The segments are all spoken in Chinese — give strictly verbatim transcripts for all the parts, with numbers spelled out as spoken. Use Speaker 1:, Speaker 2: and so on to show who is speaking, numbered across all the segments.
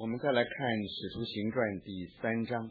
Speaker 1: 我们再来看《使徒行传》第三章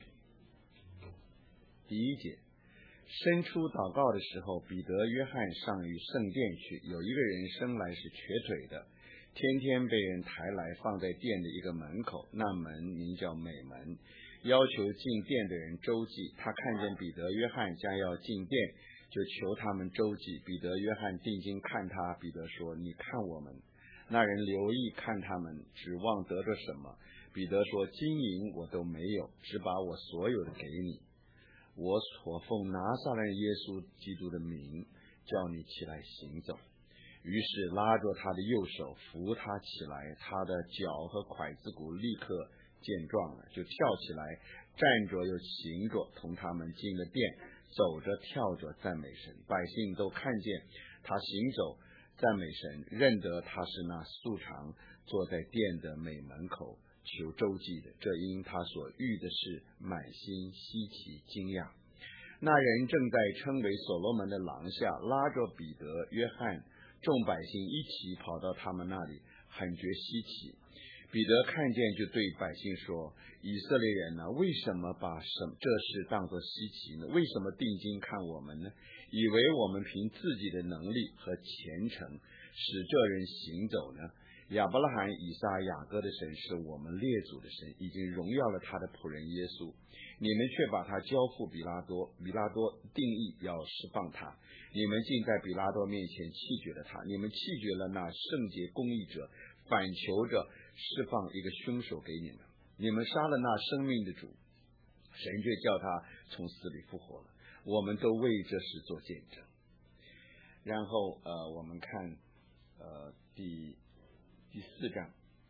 Speaker 1: 第一节。伸出祷告的时候，彼得、约翰上于圣殿去，有一个人生来是瘸腿的，天天被人抬来放在殿的一个门口，那门名叫美门，要求进殿的人周济。他看见彼得、约翰将要进殿，就求他们周济。彼得、约翰定睛看他，彼得说：你看我们。那人留意看他们，指望得着什么？彼得说：金银我都没有，只把我所有的给你。我所奉拿撒勒耶稣基督的名，叫你起来行走。于是拉着他的右手，扶他起来，他的脚和拐子骨立刻健壮了，就跳起来，站着又行着，同他们进了殿，走着跳着赞美神。百姓都看见他行走赞美神，认得他是那素常坐在殿的美门口求周济的，这因他所遇的事满心稀奇惊讶。那人正在称为所罗门的廊下，拉着彼得、约翰，众百姓一起跑到他们那里，很觉稀奇。彼得看见，就对百姓说：以色列人呢，为什么把什这事当作稀奇呢？为什么定睛看我们呢？以为我们凭自己的能力和虔诚使这人行走呢？亚伯拉罕、以撒、雅各的神是我们列祖的神，已经荣耀了他的仆人耶稣，你们却把他交付比拉多，比拉多定义要释放他，你们竟在比拉多面前弃绝了他，你们弃绝了那圣洁公义者，反求着释放一个凶手给你们，你们杀了那生命的主，神却叫他从死里复活了，我们都为这事做见证。然后呃，我们看呃第第四章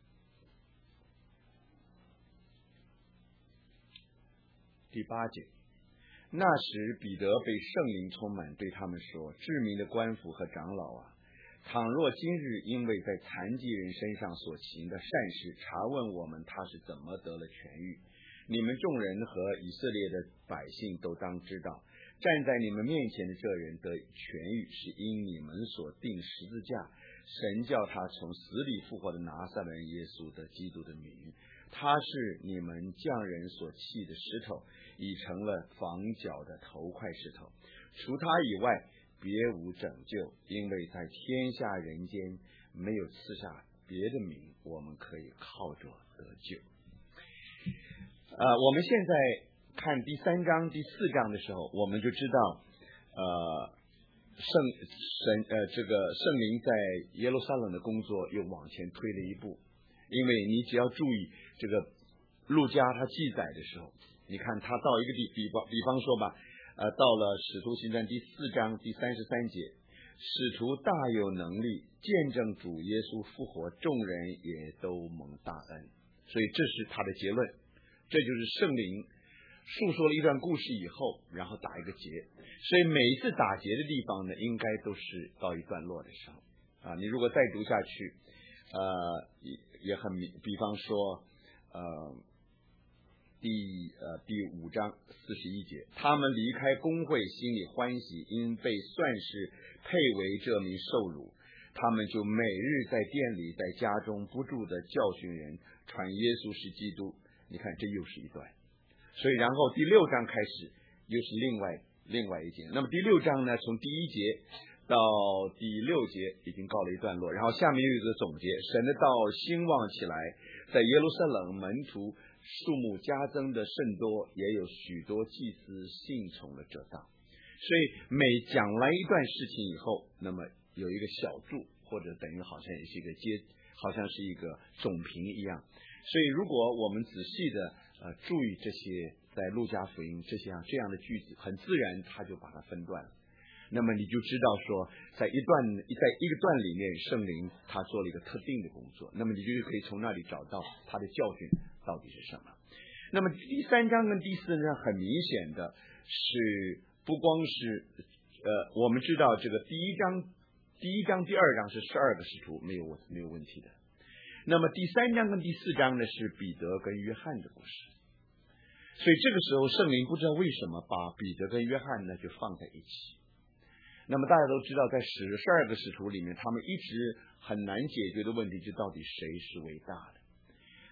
Speaker 1: 第八节。那时彼得被圣灵充满，对他们说：至明的官府和长老啊，倘若今日因为在残疾人身上所行的善事查问我们他是怎么得了痊愈，你们众人和以色列的百姓都当知道，站在你们面前的这人得痊愈，是因你们所定十字架，神叫他从死里复活的拿撒勒人耶稣的基督的名，他是你们匠人所弃的石头，已成了房角的头块石头，除他以外别无拯救，因为在天下人间没有赐下别的名，我们可以靠着得救。呃，我们现在看第三章第四章的时候，我们就知道呃圣神呃这个圣灵在耶路撒冷的工作又往前推了一步，因为你只要注意这个路加他记载的时候，你看他到一个地比方比方说吧，呃，到了使徒行传第四章第三十三节，使徒大有能力见证主耶稣复活，众人也都蒙大恩，所以这是他的结论，这就是圣灵述说了一段故事以后，然后打一个结。所以每一次打结的地方呢，应该都是到一段落的时候啊。你如果再读下去，呃，也也很比方说，呃，第呃第五章四十一节，他们离开公会，心里欢喜，因被算是配为这名受辱，他们就每日在店里，在家中不住的教训人，传耶稣是基督。你看，这又是一段。所以然后第六章开始又是另外另外一节。那么第六章呢，从第一节到第六节已经告了一段落，然后下面又有一个总结，神的道兴旺起来，在耶路撒冷门徒数目加增的甚多，也有许多祭司信从了这道。所以每讲完一段事情以后，那么有一个小注，或者等于好像也是一个接，好像是一个总评一样。所以如果我们仔细的呃注意这些在路加福音这些样这样的句子，很自然他就把它分段了。那么你就知道说，在一段在一个段里面，圣灵他做了一个特定的工作，那么你就可以从那里找到他的教训到底是什么。那么第三章跟第四章很明显的是，不光是呃我们知道这个第一章第一章第二章是十二个使徒，没有没有问题的。那么第三章跟第四章呢，是彼得跟约翰的故事。所以这个时候圣灵不知道为什么把彼得跟约翰呢就放在一起。那么大家都知道，在十十二个使徒里面，他们一直很难解决的问题就到底谁是伟大的。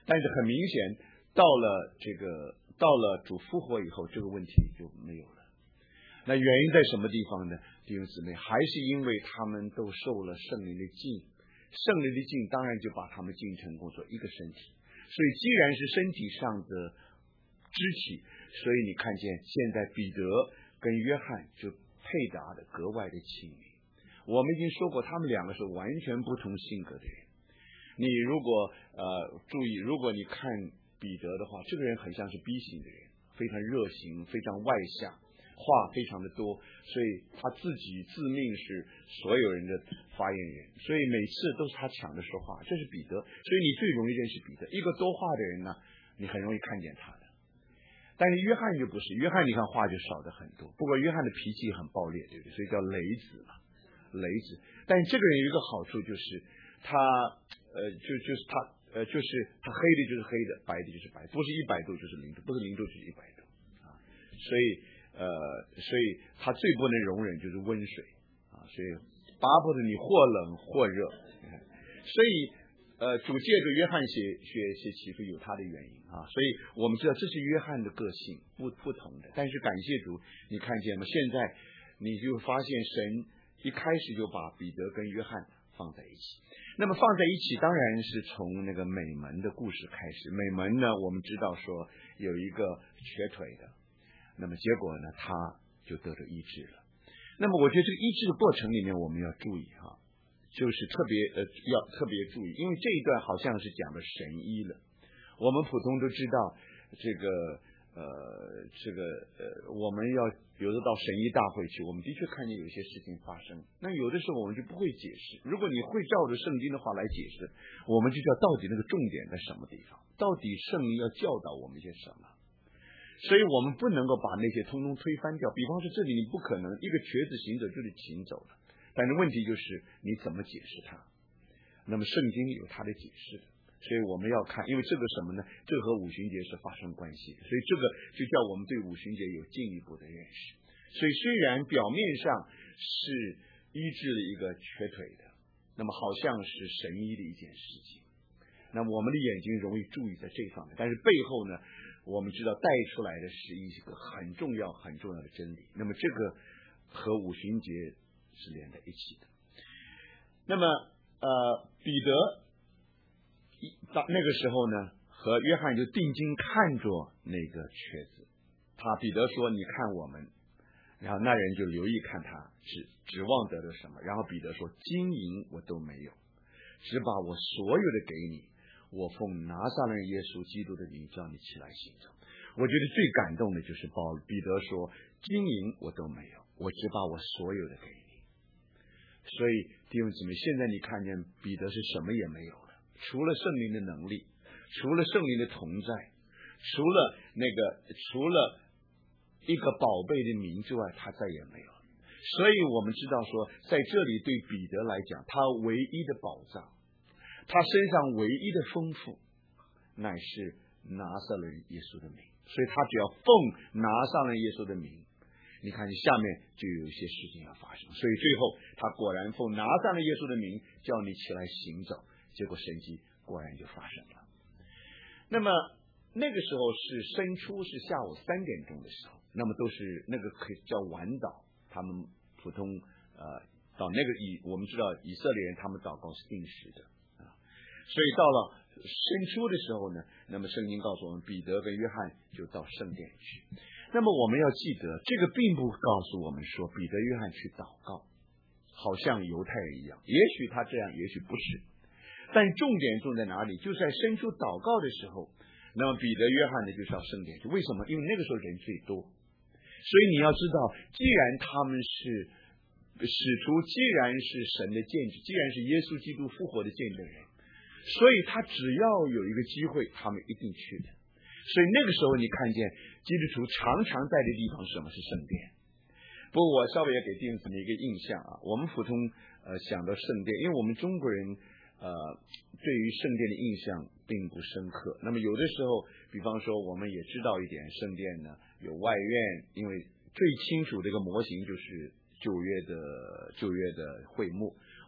Speaker 1: 但是很明显，到了这个到了主复活以后，这个问题就没有了。那原因在什么地方呢？弟兄姊妹，还是因为他们都受了圣灵的浸，圣灵的浸当然就把他们浸成工作一个身体。所以既然是身体上的肢体，所以你看见现在彼得跟约翰就配搭的格外的亲密。我们已经说过，他们两个是完全不同性格的人。你如果呃注意，如果你看彼得的话，这个人很像是 B 型的人，非常热情，非常外向，话非常的多，所以他自己自命是所有人的发言人，所以每次都是他抢着说话，这是彼得。所以你最容易认识彼得，一个多话的人呢，你很容易看见他的。但是约翰就不是，约翰你看话就少的很多，不过约翰的脾气很暴烈，对不对？所以叫雷子嘛，雷子。但是这个人有一个好处，就是他呃就就是他呃就是他黑的就是黑的，白的就是白，不是一百度就是零度，不是零度就是一百度啊。所以呃所以他最不能容忍就是温水啊，所以巴不得你或冷或热。所以呃主借着约翰写写写启示有他的原因啊，所以我们知道这是约翰的个性不不同的。但是感谢主，你看见吗？现在你就发现神一开始就把彼得跟约翰放在一起。那么放在一起当然是从那个美门的故事开始。美门呢，我们知道说有一个瘸腿的，那么结果呢他就得着医治了。那么我觉得这个医治的过程里面我们要注意哈，就是特别呃要特别注意，因为这一段好像是讲的神医了。我们普通都知道这个呃这个呃我们要有的到神医大会去，我们的确看见有一些事情发生，那有的时候我们就不会解释。如果你会照着圣经的话来解释，我们就知道到底那个重点在什么地方，到底圣灵要教导我们些什么。所以我们不能够把那些通通推翻掉。比方说这里你不可能一个瘸子行走就得行走了，但是问题就是你怎么解释它。那么圣经有它的解释的，所以我们要看，因为这个什么呢？这个和五旬节是发生关系的，所以这个就叫我们对五旬节有进一步的认识。所以虽然表面上是医治了一个瘸腿的，那么好像是神医的一件事情，那么我们的眼睛容易注意在这方面，但是背后呢，我们知道带出来的是一个很重要很重要的真理。那么这个和五旬节是连在一起的。那么呃，彼得到那个时候呢，和约翰就定睛看着那个瘸子。他彼得说：“你看我们。”然后那人就留意看他，指指望得了什么？然后彼得说：“金银我都没有，只把我所有的给你。我奉拿撒勒人耶稣基督的名叫你起来行走。”我觉得最感动的就是保彼得说：“金银我都没有，我只把我所有的给你。”所以弟兄姊妹，现在你看见彼得是什么也没有了，除了圣灵的能力，除了圣灵的同在，除了那个除了一个宝贝的名之外，他再也没有。所以我们知道说，在这里对彼得来讲，他唯一的宝藏，他身上唯一的丰富，乃是拿撒勒耶稣的名。所以他只要奉拿撒勒耶稣的名，你看你下面就有一些事情要发生。所以最后他果然奉拿撒勒耶稣的名叫你起来行走，结果神迹果然就发生了。那么那个时候是申初，是下午三点钟的时候，那么都是那个可以叫晚祷，他们普通呃到那个以我们知道以色列人他们祷告是定时的啊，所以到了申初的时候呢，那么圣经告诉我们，彼得跟约翰就到圣殿去。那么我们要记得，这个并不告诉我们说彼得约翰去祷告，好像犹太人一样，也许他这样，也许不是。但重点重在哪里？就是在申初祷告的时候，那么彼得约翰呢就是要圣殿去。为什么？因为那个时候人最多。所以你要知道，既然他们是使徒，既然是神的见证，既然是耶稣基督复活的见证人，所以他只要有一个机会，他们一定去的。所以那个时候你看见基督徒常常在的地方是什么？是圣殿。不过我稍微也给弟兄姊妹一个印象啊，我们普通呃想到圣殿，因为我们中国人呃对于圣殿的印象并不深刻。那么有的时候，比方说我们也知道一点，圣殿呢有外院，因为最清楚的一个模型就是旧约的旧约的会幕。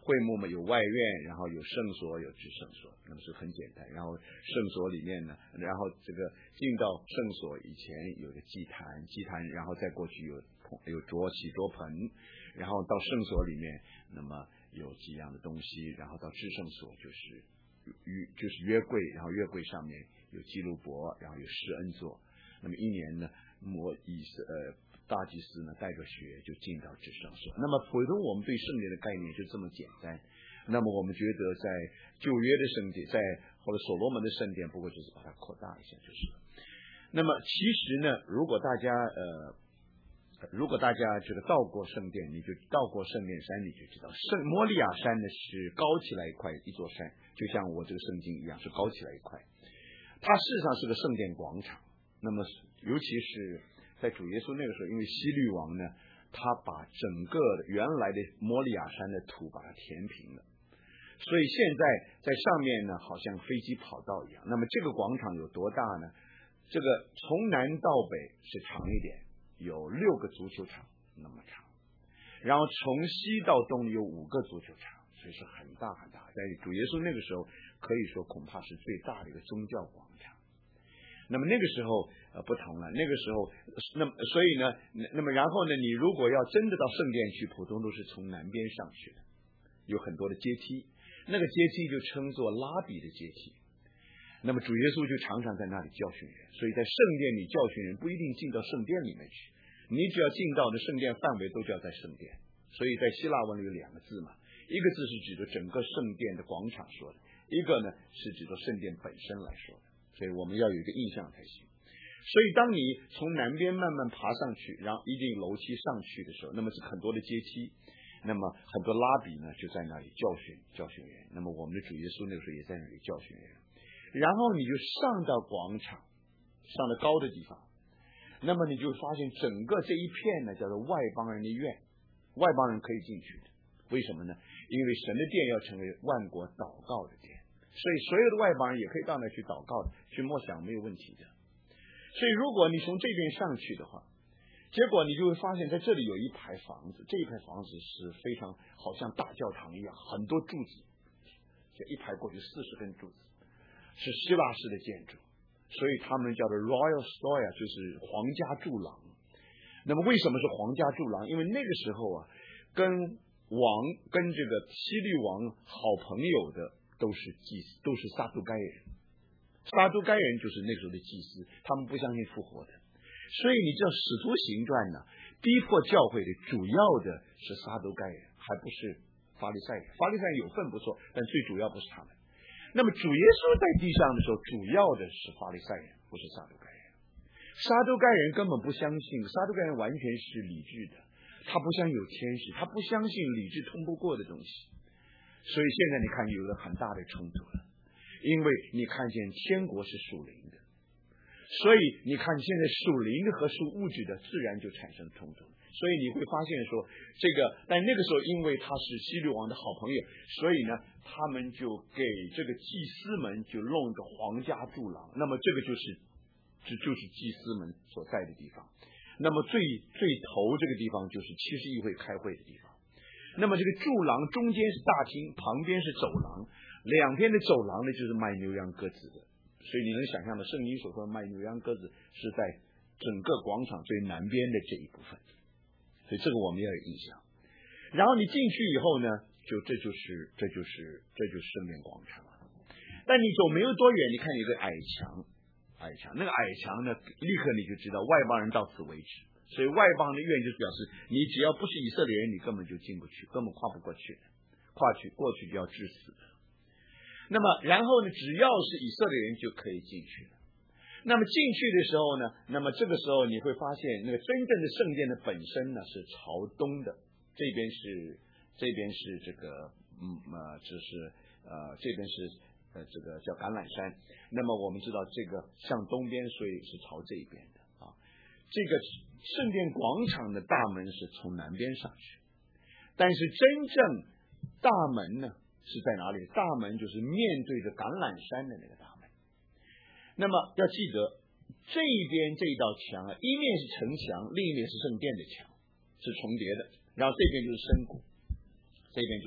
Speaker 1: 会幕嘛有外院，然后有圣所，有至圣所，那么是很简单。然后圣所里面呢，然后这个进到圣所以前有个祭坛，祭坛然后再过去有有桌洗桌盆，然后到圣所里面，那么有几样的东西，然后到至圣所就是约就是约柜，然后约柜上面有基路伯，然后有施恩座。那么一年呢，摩以色呃大祭司呢带着血就进到至圣所。那么普通我们对圣殿的概念就这么简单。那么我们觉得在旧约的圣殿，在或者所罗门的圣殿，不过就是把它扩大一下就是了。那么其实呢，如果大家呃。如果大家这个到过圣殿，你就到过圣殿山，你就知道圣摩利亚山呢是高起来一块一座山，就像我这个圣经一样是高起来一块。它事实上是个圣殿广场。那么尤其是在主耶稣那个时候，因为希律王呢，他把整个原来的摩利亚山的土把它填平了，所以现在在上面呢好像飞机跑道一样。那么这个广场有多大呢？这个从南到北是长一点，有六个足球场那么长，然后从西到东有五个足球场，所以是很大很大。在主耶稣那个时候，可以说恐怕是最大的一个宗教广场。那么那个时候呃不同了，那个时候那么所以呢，那么然后呢，你如果要真的到圣殿去，普通都是从南边上去的，有很多的阶梯，那个阶梯就称作拉比的阶梯。那么主耶稣就常常在那里教训人，所以在圣殿里教训人不一定进到圣殿里面去，你只要进到的圣殿范围都叫在圣殿。所以在希腊文里有两个字嘛，一个字是指着整个圣殿的广场说的，一个呢是指着圣殿本身来说的，所以我们要有一个印象才行。所以当你从南边慢慢爬上去，然后一定楼梯上去的时候，那么是很多的阶梯，那么很多拉比呢就在那里教训教训人。那么我们的主耶稣那个时候也在那里教训人。然后你就上到广场，上到高的地方，那么你就发现整个这一片呢叫做外邦人的院，外邦人可以进去的。为什么呢？因为神的殿要成为万国祷告的殿，所以所有的外邦人也可以到那去祷告的，去默想没有问题的。所以如果你从这边上去的话，结果你就会发现在这里有一排房子，这一排房子是非常好像大教堂一样，很多柱子，这一排过去四十根柱子，是希腊式的建筑，所以他们叫做 Royal Story， 就是皇家柱廊。那么为什么是皇家柱廊？因为那个时候啊，跟王跟这个希律王好朋友的都是祭司，都是撒都该人。撒都该人就是那时候的祭司，他们不相信复活的。所以你知道使徒行传呢，逼迫教会的主要的是撒都该人，还不是法利赛人。法利赛人有份不错，但最主要不是他们。那么主耶稣在地上的时候，主要的是法利赛人，不是撒都该人。撒都该人根本不相信，撒都该人完全是理智的，他不相信有天使，他不相信理智通不过的东西。所以现在你看有了很大的冲突了，因为你看见天国是属灵的，所以你看现在属灵的和属物质的自然就产生冲突。所以你会发现说这个，但那个时候因为他是希律王的好朋友，所以呢他们就给这个祭司们就弄个皇家柱廊，那么这个就是这就是祭司们所在的地方。那么最最头这个地方就是七十议会开会的地方。那么这个柱廊中间是大厅，旁边是走廊，两边的走廊呢就是卖牛羊鸽子的。所以你能想象的圣经所说的卖牛羊鸽子是在整个广场最南边的这一部分，所以这个我们要有印象。然后你进去以后呢，就这就是这就是这就是圣殿广场了。但你走没有多远，你看有个矮墙，矮墙那个矮墙呢，立刻你就知道外邦人到此为止。所以外邦的愿就表示你只要不是以色列人，你根本就进不去，根本跨不过去的，跨去过去就要致死的。那么然后呢，只要是以色列人就可以进去了。那么进去的时候呢，那么这个时候你会发现那个真正的圣殿的本身呢是朝东的，这边是这边是这个嗯呃这是呃这边是呃这个叫橄榄山。那么我们知道这个向东边，所以是朝这一边的啊。这个圣殿广场的大门是从南边上去，但是真正大门呢是在哪里？大门就是面对着橄榄山的那个大门。那么要记得这一边这一道墙啊，一面是城墙，另一面是圣殿的墙，是重叠的。然后这边就是深谷，这边就是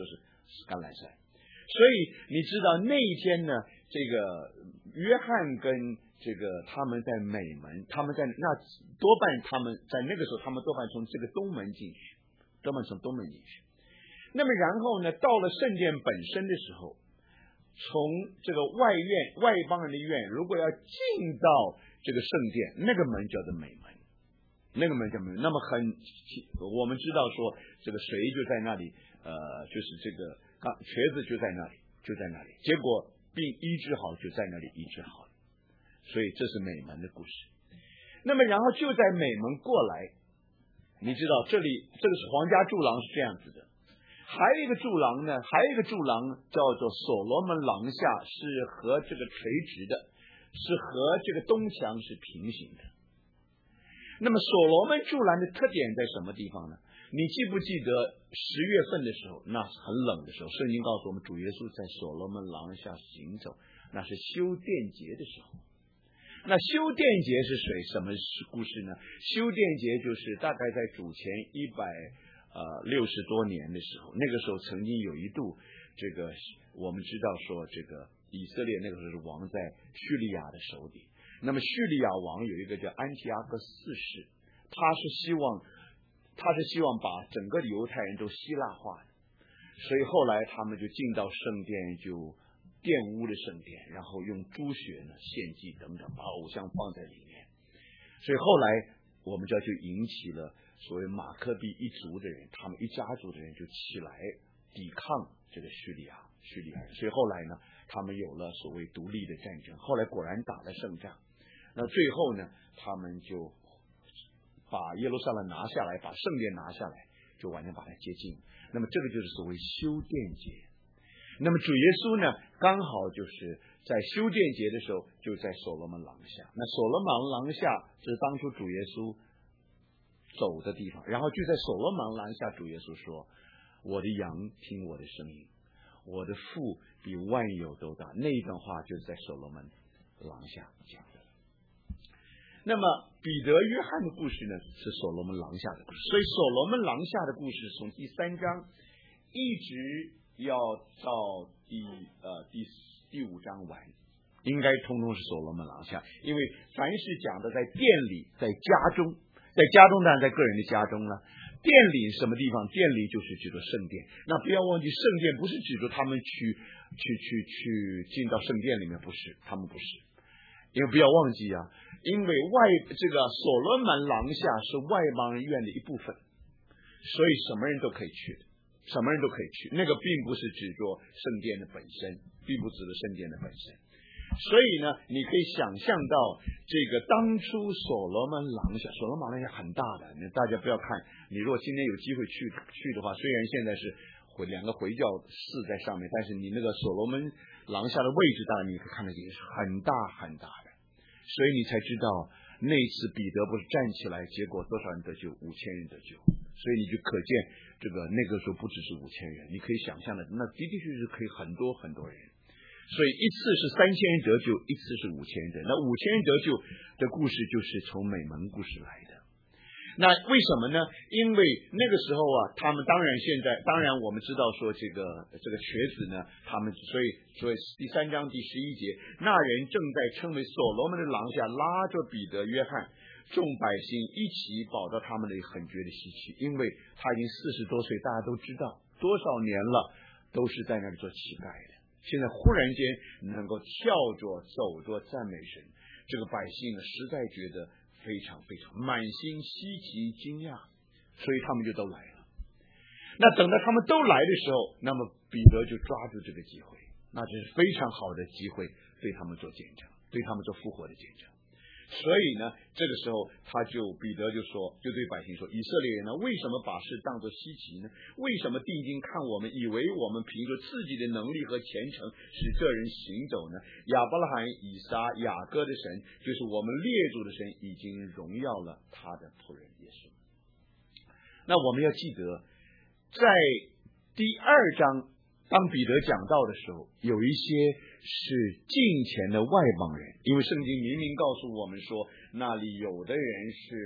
Speaker 1: 橄榄山。所以你知道那一天呢，这个约翰跟这个他们在美门，他们在那多半他们在那个时候，他们多半从这个东门进去，多半从东门进去。那么然后呢，到了圣殿本身的时候，从这个外院外邦人的院，如果要进到这个圣殿，那个门叫做美门，那个门叫美门。那么很，我们知道说这个水就在那里，呃，就是这个刚瘸子就在那里，就在那里，结果病医治好，就在那里医治好了。所以这是美门的故事。那么然后就在美门过来，你知道这里这个是皇家柱廊是这样子的，还有一个柱廊呢，还有一个柱廊叫做所罗门廊下，是和这个垂直的，是和这个东墙是平行的。那么所罗门柱廊的特点在什么地方呢？你记不记得十月份的时候，那是很冷的时候，圣经告诉我们主耶稣在所罗门廊下行走，那是修殿节的时候。那修殿节是谁什么故事呢？修殿节就是大概在主前一百呃六十多年的时候，那个时候曾经有一度，这个我们知道说这个以色列那个时候是王在叙利亚的手里。那么叙利亚王有一个叫安提阿哥四世，他是希望他是希望把整个犹太人都希腊化的，所以后来他们就进到圣殿，就玷污了圣殿，然后用猪血呢献祭等等，把偶像放在里面。所以后来我们知道就引起了所谓马克比一族的人，他们一家族的人就起来抵抗这个叙利亚叙利亚人。所以后来呢，他们有了所谓独立的战争，后来果然打了胜仗。那最后呢，他们就把耶路撒冷拿下来，把圣殿拿下来，就完全把它接近。那么这个就是所谓修殿节。那么主耶稣呢，刚好就是在修殿节的时候，就在所罗门廊下。那所罗门廊下这是当初主耶稣走的地方，然后就在所罗门廊下，主耶稣说：“我的羊听我的声音，我的父比万有都大。”那一段话就是在所罗门廊下讲的。那么彼得、约翰的故事呢，是所罗门廊下的故事。所以所罗门廊下的故事从第三章一直要到第呃第第五章完，应该通通是所罗门廊下。因为凡是讲的在店里，在家中，在家中当然在个人的家中了。店里什么地方？店里就是指着圣殿。那不要忘记，圣殿不是指着他们去去去去进到圣殿里面，不是，他们不是。因为不要忘记啊，因为外这个所罗门廊下是外邦人院的一部分，所以什么人都可以去的。什么人都可以去，那个并不是指着圣殿的本身，并不指着圣殿的本身。所以呢，你可以想象到这个当初所罗门廊下，所罗门廊下很大的，大家不要看，你如果今天有机会去去的话，虽然现在是回两个回教寺在上面，但是你那个所罗门廊下的位置，当然你可以看得见是很大很大的，所以你才知道那次彼得不是站起来，结果多少人得救？五千人得救。所以你就可见这个那个时候不只是五千人，你可以想象的，那的的确确可以很多很多人。所以一次是三千人得救，一次是五千人得。那五千人得救的故事就是从美门故事来的。那为什么呢？因为那个时候啊，他们当然现在当然我们知道说这个这个瘸子呢，他们所以所以第三章第十一节，那人正在称为所罗门的廊下拉着彼得、约翰。众百姓一起跑到他们那里，很觉得稀奇，因为他已经四十多岁，大家都知道多少年了，都是在那里做乞丐的。现在忽然间能够跳着走着赞美神，这个百姓呢，实在觉得非常非常满心稀奇惊讶，所以他们就都来了。那等到他们都来的时候，那么彼得就抓住这个机会，那这是非常好的机会，对他们做见证，对他们做复活的见证。所以呢，这个时候他就彼得就说，就对百姓说：“以色列人呢，为什么把事当作稀奇呢？为什么定睛看我们，以为我们凭着自己的能力和虔诚使这人行走呢？亚伯拉罕、以撒、雅各的神，就是我们列祖的神，已经荣耀了他的仆人耶稣。”那我们要记得，在第二章。当彼得讲到的时候，有一些是敬虔的外邦人，因为圣经明明告诉我们说，那里有的人是呃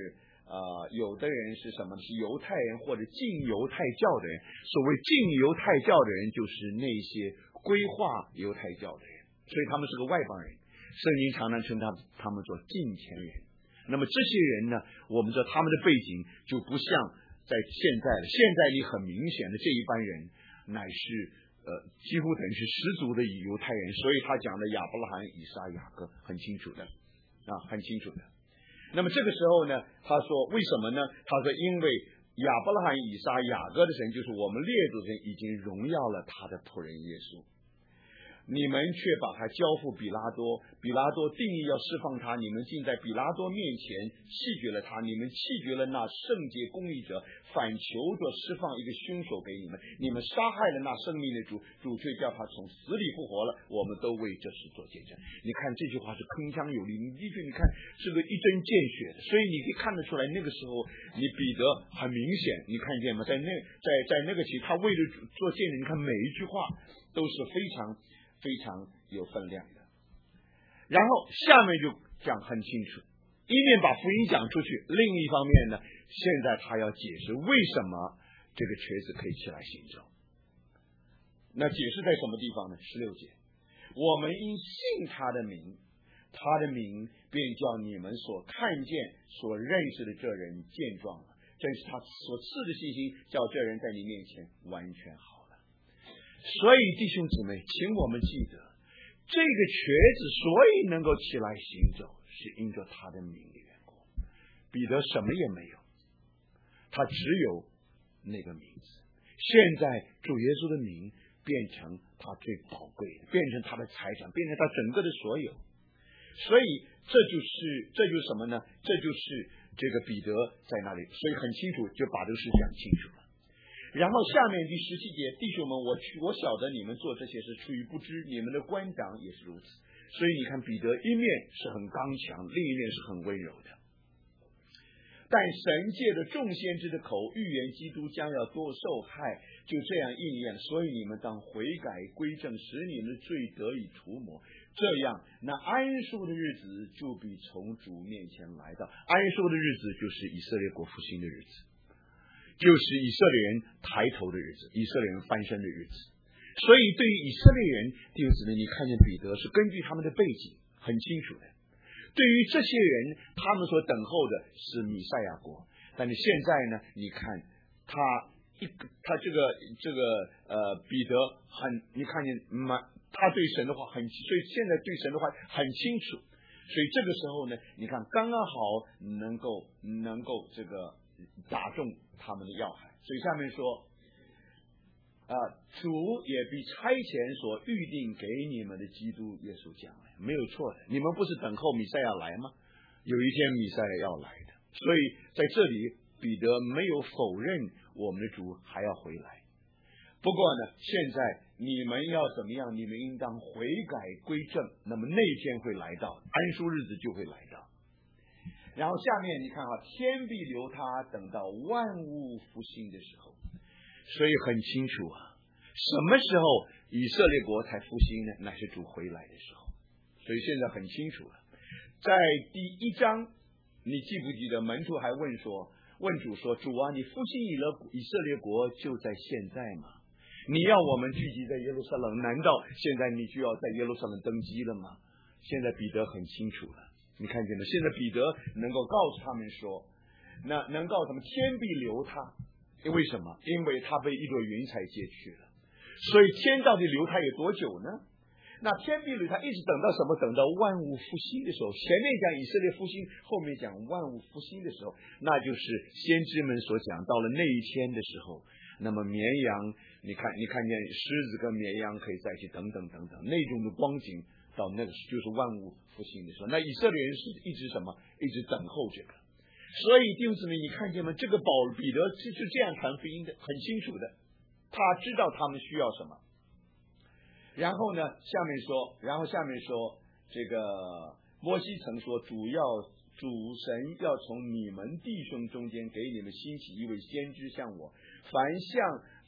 Speaker 1: 呃，有的人是什么？是犹太人或者近犹太教的人。所谓近犹太教的人，就是那些规划犹太教的人，所以他们是个外邦人。圣经常常称他他们做近前人。那么这些人呢，我们说他们的背景就不像在现在了。现在你很明显的这一班人乃是呃几乎等于是十足的犹太人，所以他讲的亚伯拉罕、以撒、雅各很清楚的啊，很清楚的。那么这个时候呢，他说为什么呢？他说因为亚伯拉罕、以撒、雅各的神就是我们列祖神已经荣耀了他的仆人耶稣，你们却把他交付比拉多，比拉多定义要释放他，你们竟在比拉多面前弃绝了他，你们弃绝了那圣洁公义者，反求着释放一个凶手给你们，你们杀害了那生命的主，主却叫他从死里复活了，我们都为这事做见证。你看这句话是铿锵有力，你的确你看是个一针见血的，所以你可以看得出来，那个时候你彼得很明显，你看见吗？在那在在那个期，他为了做见证，你看每一句话都是非常非常有分量的。然后下面就讲很清楚，一面把福音讲出去，另一方面呢，现在他要解释为什么这个瘸子可以起来行走。那解释在什么地方呢？十六节，我们因信他的名，他的名便叫你们所看见所认识的这人健壮了，正是他所赐的信心，叫这人在你面前完全好了。所以弟兄姊妹，请我们记得，这个瘸子所以能够起来行走，是因着他的名的缘故。彼得什么也没有，他只有那个名字。现在主耶稣的名变成他最宝贵的，变成他的财产，变成他整个的所有。所以这就是这就是什么呢？这就是这个彼得在那里，所以很清楚就把这个事讲清楚了。然后下面第十七节，弟兄们，我我晓得你们做这些是出于不知，你们的官长也是如此。所以你看，彼得一面是很刚强，另一面是很温柔的。但神借着众先知的口预言基督将要多受害，就这样应验。所以你们当悔改归正，使你们的罪得以除抹。这样，那安舒的日子就必从主面前来到。安舒的日子就是以色列国复兴的日子，就是以色列人抬头的日子，以色列人翻身的日子。所以对于以色列人，弟兄姊妹，你看见彼得是根据他们的背景很清楚的。对于这些人，他们所等候的是弥赛亚国，但是现在呢，你看他一他这个这个呃彼得很，你看见满他对神的话很，所以现在对神的话很清楚。所以这个时候呢，你看刚刚好能够能够这个打中他们的要害。所以下面说啊，主也必差遣所预定给你们的基督耶稣将来，没有错的。你们不是等候弥赛亚来吗？有一天弥赛亚要来的。所以在这里彼得没有否认我们的主还要回来。不过呢，现在你们要怎么样？你们应当悔改归正，那么那天会来到，安舒日子就会来到。然后下面你看啊，天必留他，等到万物复兴的时候。所以很清楚啊，什么时候以色列国才复兴呢？乃是主回来的时候。所以现在很清楚了。在第一章，你记不记得门徒还问说，问主说，主啊，你复兴以了以色列国就在现在吗？你要我们聚集在耶路撒冷，难道现在你就要在耶路撒冷登基了吗？现在彼得很清楚了，你看见了？现在彼得能够告诉他们说，那能告诉他们天必留他。因为什么？因为他被一朵云彩接去了。所以天到底留他有多久呢？那天必留他一直等到什么？等到万物复兴的时候。前面讲以色列复兴，后面讲万物复兴的时候，那就是先知们所讲到了那一天的时候。那么绵羊，你看你看见狮子跟绵羊可以在一起，等等等等，那种的光景到那个就是万物复兴的时候。那以色列人是一直什么？一直等候这个。所以弟兄姊妹，你看见吗？这个保彼得是就这样传福音的，很清楚的，他知道他们需要什么。然后呢，下面说，然后下面说，这个摩西曾说，主要主神要从你们弟兄中间给你们兴起一位先知像我，凡向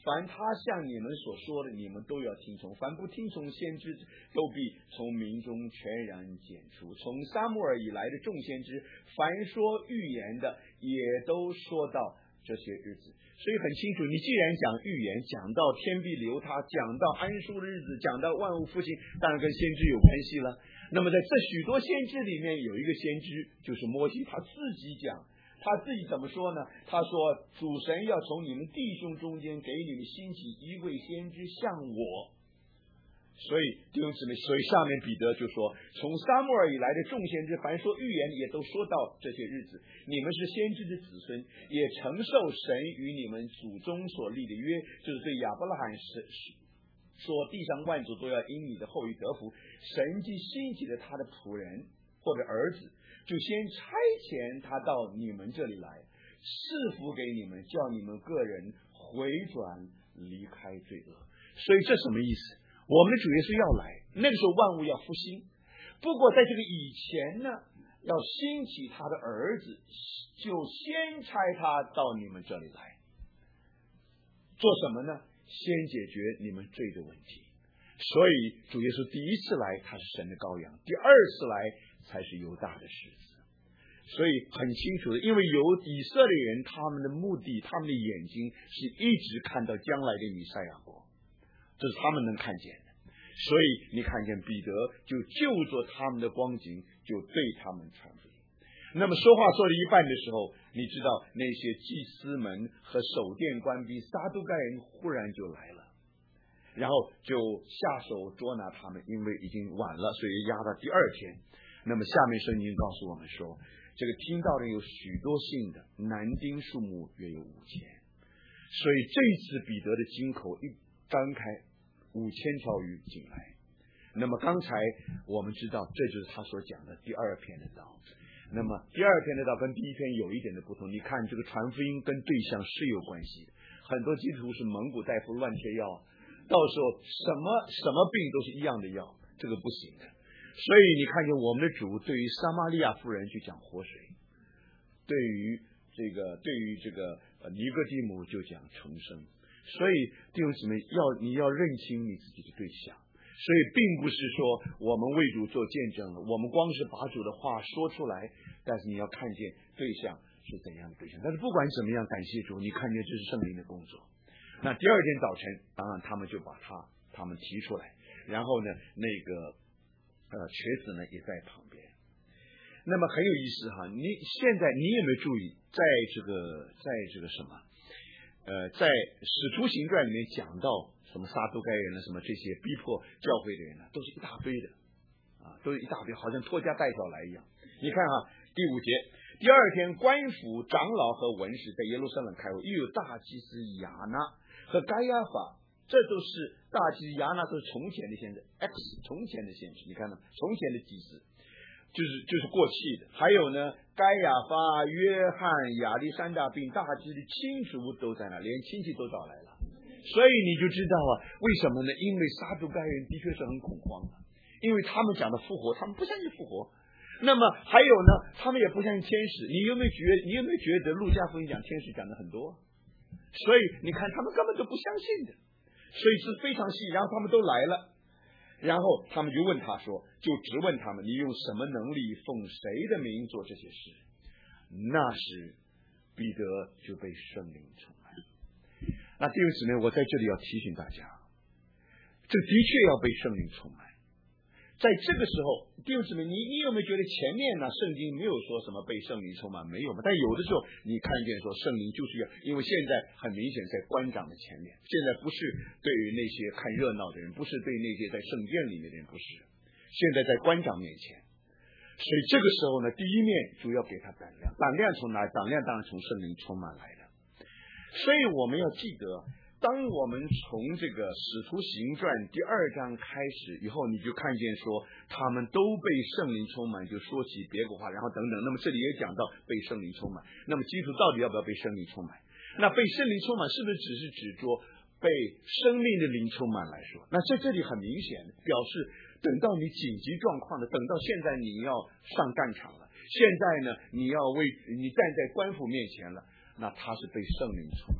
Speaker 1: 凡他向你们所说的，你们都要听从；凡不听从先知，都必从民中全然剪除。从撒母耳以来的众先知，凡说预言的，也都说到这些日子。所以很清楚，你既然讲预言，讲到天必留他，讲到安舒的日子，讲到万物复兴，当然跟先知有关系了。那么在这许多先知里面，有一个先知就是摩西，他自己讲，他自己怎么说呢？他说主神要从你们弟兄中间给你们兴起一位先知像我。所以弟兄姊妹，所以下面彼得就说，从撒母耳以来的众先知，凡说预言也都说到这些日子，你们是先知的子孙，也承受神与你们祖宗所立的约，就是对亚伯拉罕说地上万族都要因你的后裔得福。神既兴起了他的仆人或者儿子，就先差遣他到你们这里来，赐福给你们，叫你们个人回转离开罪恶。所以这什么意思？我们的主耶稣要来，那个时候万物要复兴。不过在这个以前呢，要兴起他的儿子，就先差他到你们这里来，做什么呢？先解决你们罪的问题。所以主耶稣第一次来，他是神的羔羊；第二次来才是犹大的狮子。所以很清楚的，因为有以色列人，他们的目的，他们的眼睛是一直看到将来的弥赛亚国，这是他们能看见的。所以你看见彼得就就着他们的光景，就对他们传福音。那么说话说了一半的时候，你知道那些祭司们和守殿官兵撒都该人忽然就来了，然后就下手捉拿他们，因为已经晚了，所以压到第二天。那么下面圣经告诉我们说，这个听到的有许多信的，男丁数目约有五千。所以这次彼得的金口一张开，五千条鱼进来。那么刚才我们知道，这就是他所讲的第二篇的道。那么第二篇的道跟第一篇有一点的不同，你看这个传福音跟对象是有关系的。很多基督徒是蒙古大夫乱贴药，到时候什么什么病都是一样的药，这个不行的。所以你看见我们的主对于撒玛利亚妇人就讲活水，对于这个对于这个呃尼哥底母就讲重生。所以弟兄姊妹，要你要认清你自己的对象。所以并不是说我们为主做见证了，我们光是把主的话说出来，但是你要看见对象是怎样的对象。但是不管怎么样，感谢主，你看见这是圣灵的工作。那第二天早晨，当然他们就把他他们提出来，然后呢，那个呃瘸子呢也在旁边。那么很有意思哈，你现在你有没有注意，在这个在这个什么呃在使徒行传里面讲到什么撒都该人了，什么这些逼迫教会的人呢，都是一大堆的啊，都是一大堆，好像拖家带小来一样。你看哈，第五节，第二天官府长老和文士在耶路撒冷开会，又有大祭司亚拿和该亚法，这都是大祭司亚拿都是从前的先知 X 从前的先知，你看到从前的祭司就是就是过气的。还有呢，该亚法、约翰、亚历山大并大祭司的亲属都在那，连亲戚都找来了。所以你就知道啊，为什么呢？因为撒都该人的确是很恐慌的，因为他们讲的复活，他们不相信复活。那么还有呢，他们也不相信天使。你有没有觉得？你有没有觉得路加福音讲天使讲的很多？所以你看，他们根本都不相信的，所以是非常细。然后他们都来了，然后他们就问他说，就质问他们，你用什么能力奉谁的名做这些事？那时彼得就被圣灵充满。那弟兄姊妹，我在这里要提醒大家，这的确要被圣灵充满。在这个时候，弟兄姊妹，你你有没有觉得前面呢，圣经没有说什么被圣灵充满，没有吗？但有的时候你看见说圣灵就是要，因为现在很明显在官长的前面，现在不是对于那些看热闹的人，不是对那些在圣殿里面的人，不是，现在在官长面前。所以这个时候呢，第一面主要给他胆量，胆量从哪？胆量当然从圣灵充满来的。所以我们要记得，当我们从这个使徒行传第二章开始以后，你就看见说他们都被圣灵充满，就说起别国话，然后等等。那么这里也讲到被圣灵充满。那么基督到底要不要被圣灵充满？那被圣灵充满是不是只是指着被生命的灵充满来说？那在这里很明显表示，等到你紧急状况的，等到现在你要上战场了，现在呢你要为你站在官府面前了，那他是被圣灵充满。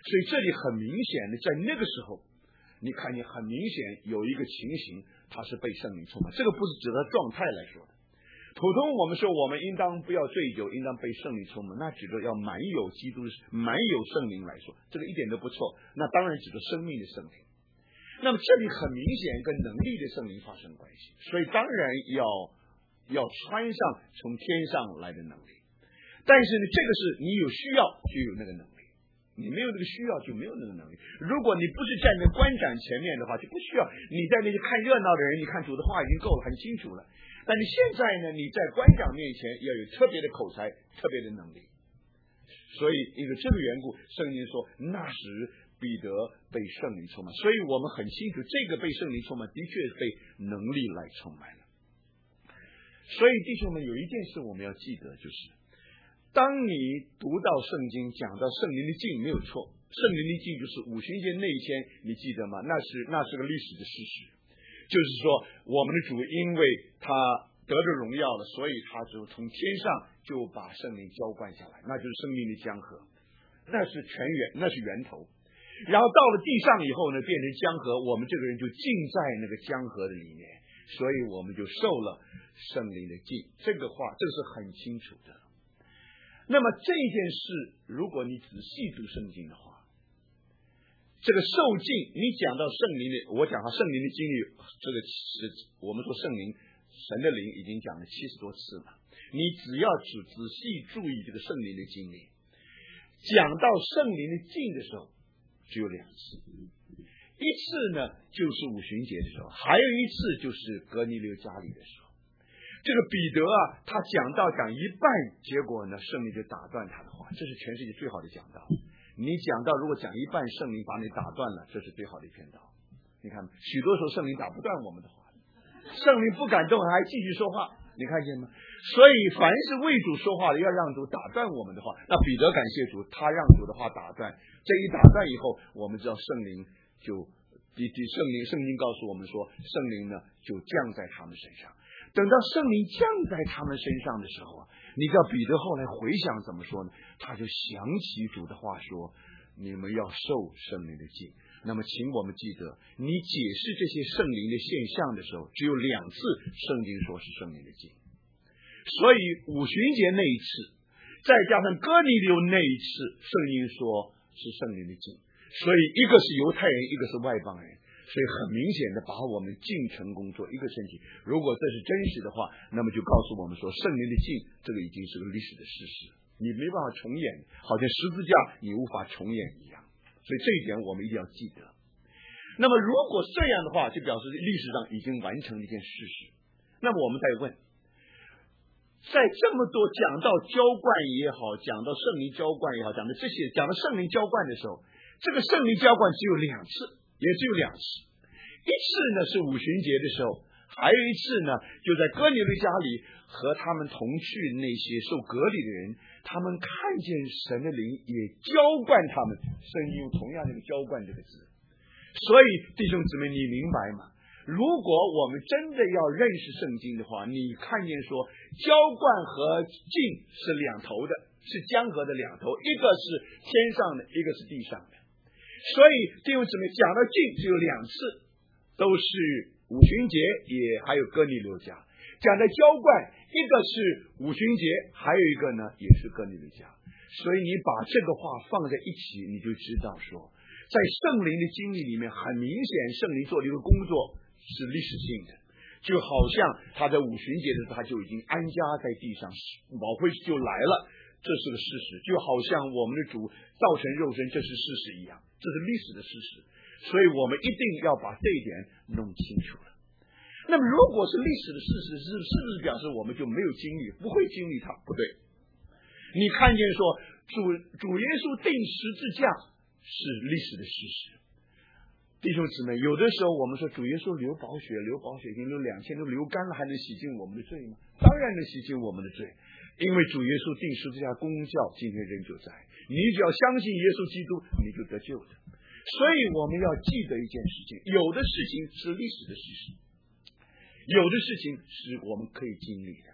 Speaker 1: 所以这里很明显的，在那个时候，你看见很明显有一个情形，他是被圣灵充满。这个不是指他状态来说的。普通我们说我们应当不要醉酒，应当被圣灵充满，那指着要满有基督、满有圣灵来说，这个一点都不错。那当然指着生命的圣灵。那么这里很明显跟能力的圣灵发生关系，所以当然要要穿上从天上来的能力。但是呢，这个是你有需要就有那个能力，你没有这个需要就没有那个能力。如果你不是站在观展前面的话，就不需要你在那些看热闹的人，你看主的话已经够了，很清楚了。但是现在呢，你在官长面前要有特别的口才，特别的能力。所以因为这个缘故，圣经说那时彼得被圣灵充满，所以我们很清楚，这个被圣灵充满的确是被能力来充满了。所以弟兄们，有一件事我们要记得，就是当你读到圣经讲到圣灵的境，没有错，圣灵的境就是五旬节那一天，你记得吗？那是那是个历史的事实。就是说我们的主因为他得着荣耀了，所以他就从天上就把圣灵浇灌下来，那就是生命的江河，那是泉源，那是源头。然后到了地上以后呢，变成江河，我们这个人就浸在那个江河的里面，所以我们就受了圣灵的浸。这个话这个是很清楚的。那么这件事如果你仔细读圣经的话，这个受浸，你讲到圣灵的，我讲到圣灵的经历，这个是我们说圣灵神的灵已经讲了七十多次了。你只要只仔细注意这个圣灵的经历，讲到圣灵的浸的时候只有两次，一次呢就是五旬节的时候，还有一次就是哥尼流家里的时候。这个彼得啊，他讲到讲一半，结果呢圣灵就打断他的话，这是全世界最好的讲道。你讲到如果讲一半圣灵把你打断了，这是最好的一篇道。你看许多时候圣灵打不断我们的话，圣灵不感动还继续说话，你看见吗？所以凡是为主说话的要让主打断我们的话，那彼得感谢主，他让主的话打断，这一打断以后，我们知道圣灵就比比圣灵圣经告诉我们说，圣灵呢就降在他们身上。等到圣灵降在他们身上的时候啊，你知道彼得后来回想怎么说呢？他就想起主的话说，你们要受圣灵的浸。那么请我们记得，你解释这些圣灵的现象的时候，只有两次圣经说是圣灵的浸。所以五旬节那一次，再加上哥尼流那一次，圣经说是圣灵的浸。所以一个是犹太人，一个是外邦人。所以很明显的把我们进城工作一个身体，如果这是真实的话，那么就告诉我们说圣灵的浸，这个已经是个历史的事实，你没办法重演，好像十字架你无法重演一样。所以这一点我们一定要记得。那么如果这样的话，就表示历史上已经完成了一件事实。那么我们再问，在这么多讲到浇灌也好，讲到圣灵浇灌也好，讲到这些讲到圣灵浇灌的时候，这个圣灵浇灌只有两次，也只有两次。一次呢是五旬节的时候，还有一次呢就在哥尼流家里和他们同去那些受隔离的人，他们看见神的灵也浇灌他们，圣经用同样的一个浇灌这个字。所以弟兄姊妹，你明白吗？如果我们真的要认识圣经的话，你看见说浇灌和浸是两头的，是江河的两头，一个是天上的，一个是地上的。所以弟兄姊妹，讲到浸只有两次，都是五旬节，也还有哥尼流家。讲到浇灌，一个是五旬节，还有一个呢也是哥尼流家。所以你把这个话放在一起，你就知道说，在圣灵的经历里面，很明显圣灵做的一个工作是历史性的，就好像他在五旬节的时候他就已经安家在地上，宝贵就来了，这是个事实，就好像我们的主造成肉身，这是事实一样，这是历史的事实。所以我们一定要把这一点弄清楚了。那么如果是历史的事实，是是不是表示我们就没有经历，不会经历它？不对。你看见说主主耶稣钉十字架是历史的事实。弟兄姊妹，有的时候我们说主耶稣流宝血，流宝血已经流两千，都流干了，还能洗净我们的罪吗？当然能洗净我们的罪，因为主耶稣钉十字架功效今天仍旧在，你只要相信耶稣基督，你就得救的。所以我们要记得一件事情，有的事情是历史的事实，有的事情是我们可以经历的。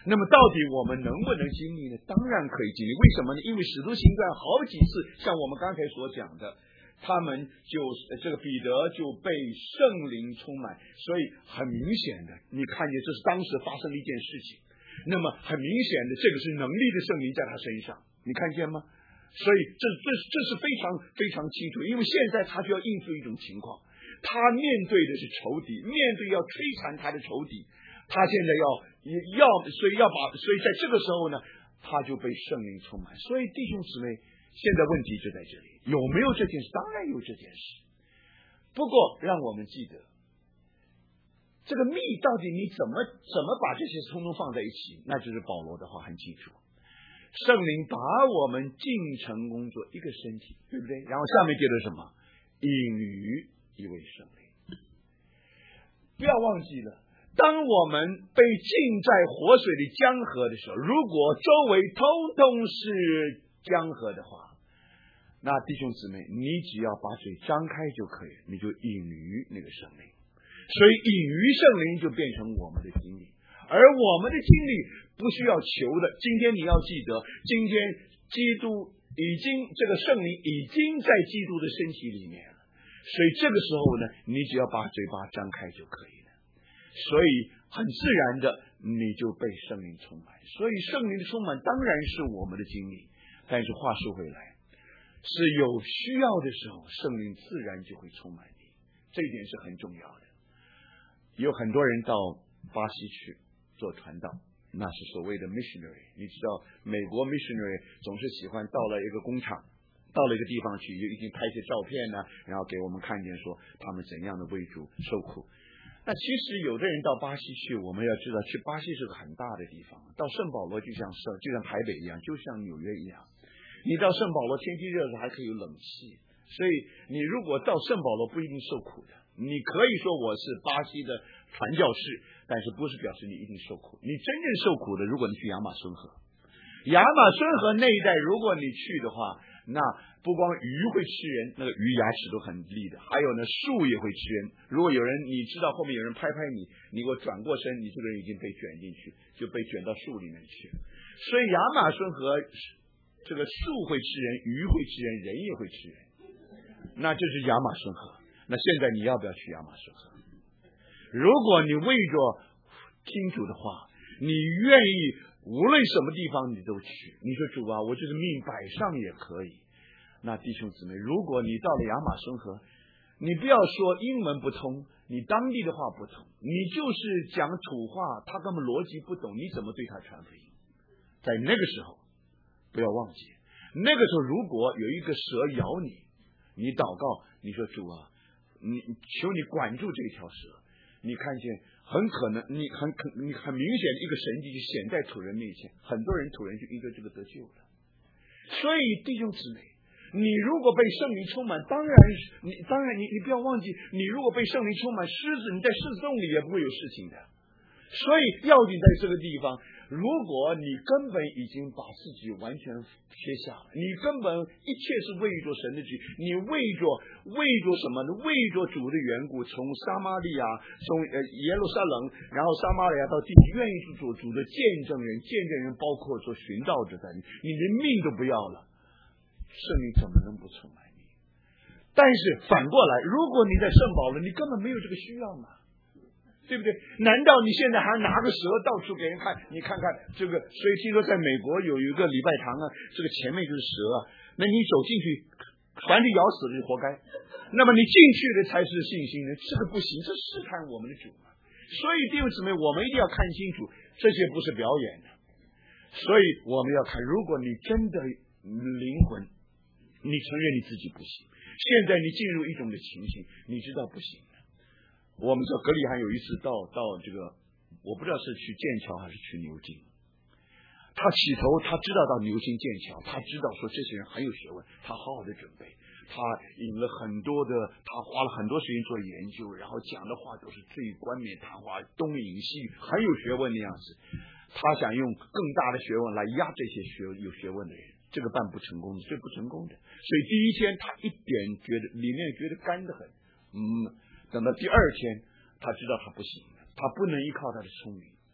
Speaker 1: 那么到底我们能不能经历呢？当然可以经历。为什么呢？因为使徒行传好几次像我们刚才所讲的，他们就这个彼得就被圣灵充满，所以很明显的你看见这是当时发生的一件事情。那么很明显的这个是能力的圣灵在他身上，你看见吗？所以这这这是非常非常清楚。因为现在他就要应付一种情况，他面对的是仇敌，面对要摧残他的仇敌，他现在要要所以要把所以在这个时候呢，他就被圣灵充满。所以弟兄姊妹，现在问题就在这里，有没有这件事？当然有这件事。不过让我们记得，这个密到底你怎么怎么把这些通通放在一起？那就是保罗的话很清楚，圣灵把我们进城工作一个身体，对不对？然后下面接着什么？隐于一位圣灵。不要忘记了，当我们被浸在活水的江河的时候，如果周围通通是江河的话，那弟兄姊妹，你只要把嘴张开就可以，你就隐于那个圣灵。所以隐于圣灵就变成我们的经历，而我们的经历不需要求的。今天你要记得，今天基督已经这个圣灵已经在基督的身体里面了，所以这个时候呢，你只要把嘴巴张开就可以了。所以很自然的你就被圣灵充满。所以圣灵的充满当然是我们的经历，但是话说回来，是有需要的时候圣灵自然就会充满你，这一点是很重要的。有很多人到巴西去做传道，那是所谓的 missionary。 你知道美国 missionary 总是喜欢到了一个工厂，到了一个地方去，就已经拍些照片呢，然后给我们看见说他们怎样的为主受苦。那其实有的人到巴西去，我们要知道去巴西是个很大的地方，到圣保罗就像就像台北一样，就像纽约一样。你到圣保罗天气热的还可以有冷气，所以你如果到圣保罗不一定受苦的。你可以说我是巴西的传教士，但是不是表示你一定受苦。你真正受苦的，如果你去亚马孙河，亚马孙河那一带，如果你去的话，那不光鱼会吃人，那个鱼牙齿都很利的，还有呢树也会吃人。如果有人你知道后面有人拍拍你，你给我转过身，你这个人已经被卷进去，就被卷到树里面去。所以亚马孙河这个树会吃人，鱼会吃人，人也会吃人，那这是亚马孙河。那现在你要不要去亚马孙河？如果你为着听主的话，你愿意无论什么地方你都去，你说主啊，我就是命摆上也可以。那弟兄姊妹，如果你到了亚马孙河，你不要说英文不通，你当地的话不通，你就是讲土话，他根本逻辑不懂，你怎么对他传福音？在那个时候不要忘记，那个时候如果有一个蛇咬你，你祷告，你说主啊，你求你管住这条蛇，你看见很可能你很可你很明显一个神迹就显在土人面前，很多人土人就因着这个得救了。所以弟兄姊妹，你如果被圣灵充满，当然你当然你你不要忘记，你如果被圣灵充满，狮子你在狮子洞里也不会有事情的。所以要紧在这个地方，如果你根本已经把自己完全撇下了，你根本一切是为着神的旨，你为着为着什么呢？为着主的缘故，从撒玛利亚，从呃耶路撒冷，然后撒玛利亚到地，愿意去做主的见证人，见证人包括做寻道者在你，你连命都不要了，圣灵怎么能不充满你？但是反过来，如果你在圣保罗，你根本没有这个需要嘛。对不对？难道你现在还拿个蛇到处给人看？你看看这个，所以听说在美国有一个礼拜堂啊，这个前面就是蛇啊，那你走进去，凡是咬死的就活该。那么你进去的才是信心人，这个不行，这试探我们的主嘛。所以弟兄姊妹，我们一定要看清楚，这些不是表演的。所以我们要看，如果你真的灵魂，你承认你自己不行，现在你进入一种的情形，你知道不行。我们说格里汉有一次到到这个，我不知道是去剑桥还是去牛津。他起头他知道到牛津剑桥，他知道说这些人很有学问，他好好的准备，他引了很多的，他花了很多时间做研究，然后讲的话都是最冠冕堂皇，东引西语，很有学问的样子。他想用更大的学问来压这些学有学问的人，这个办不成功的，这不成功的。所以第一天他一点觉得里面觉得干得很，嗯。等到第二天，他知道他不行了，他不能依靠他的聪明，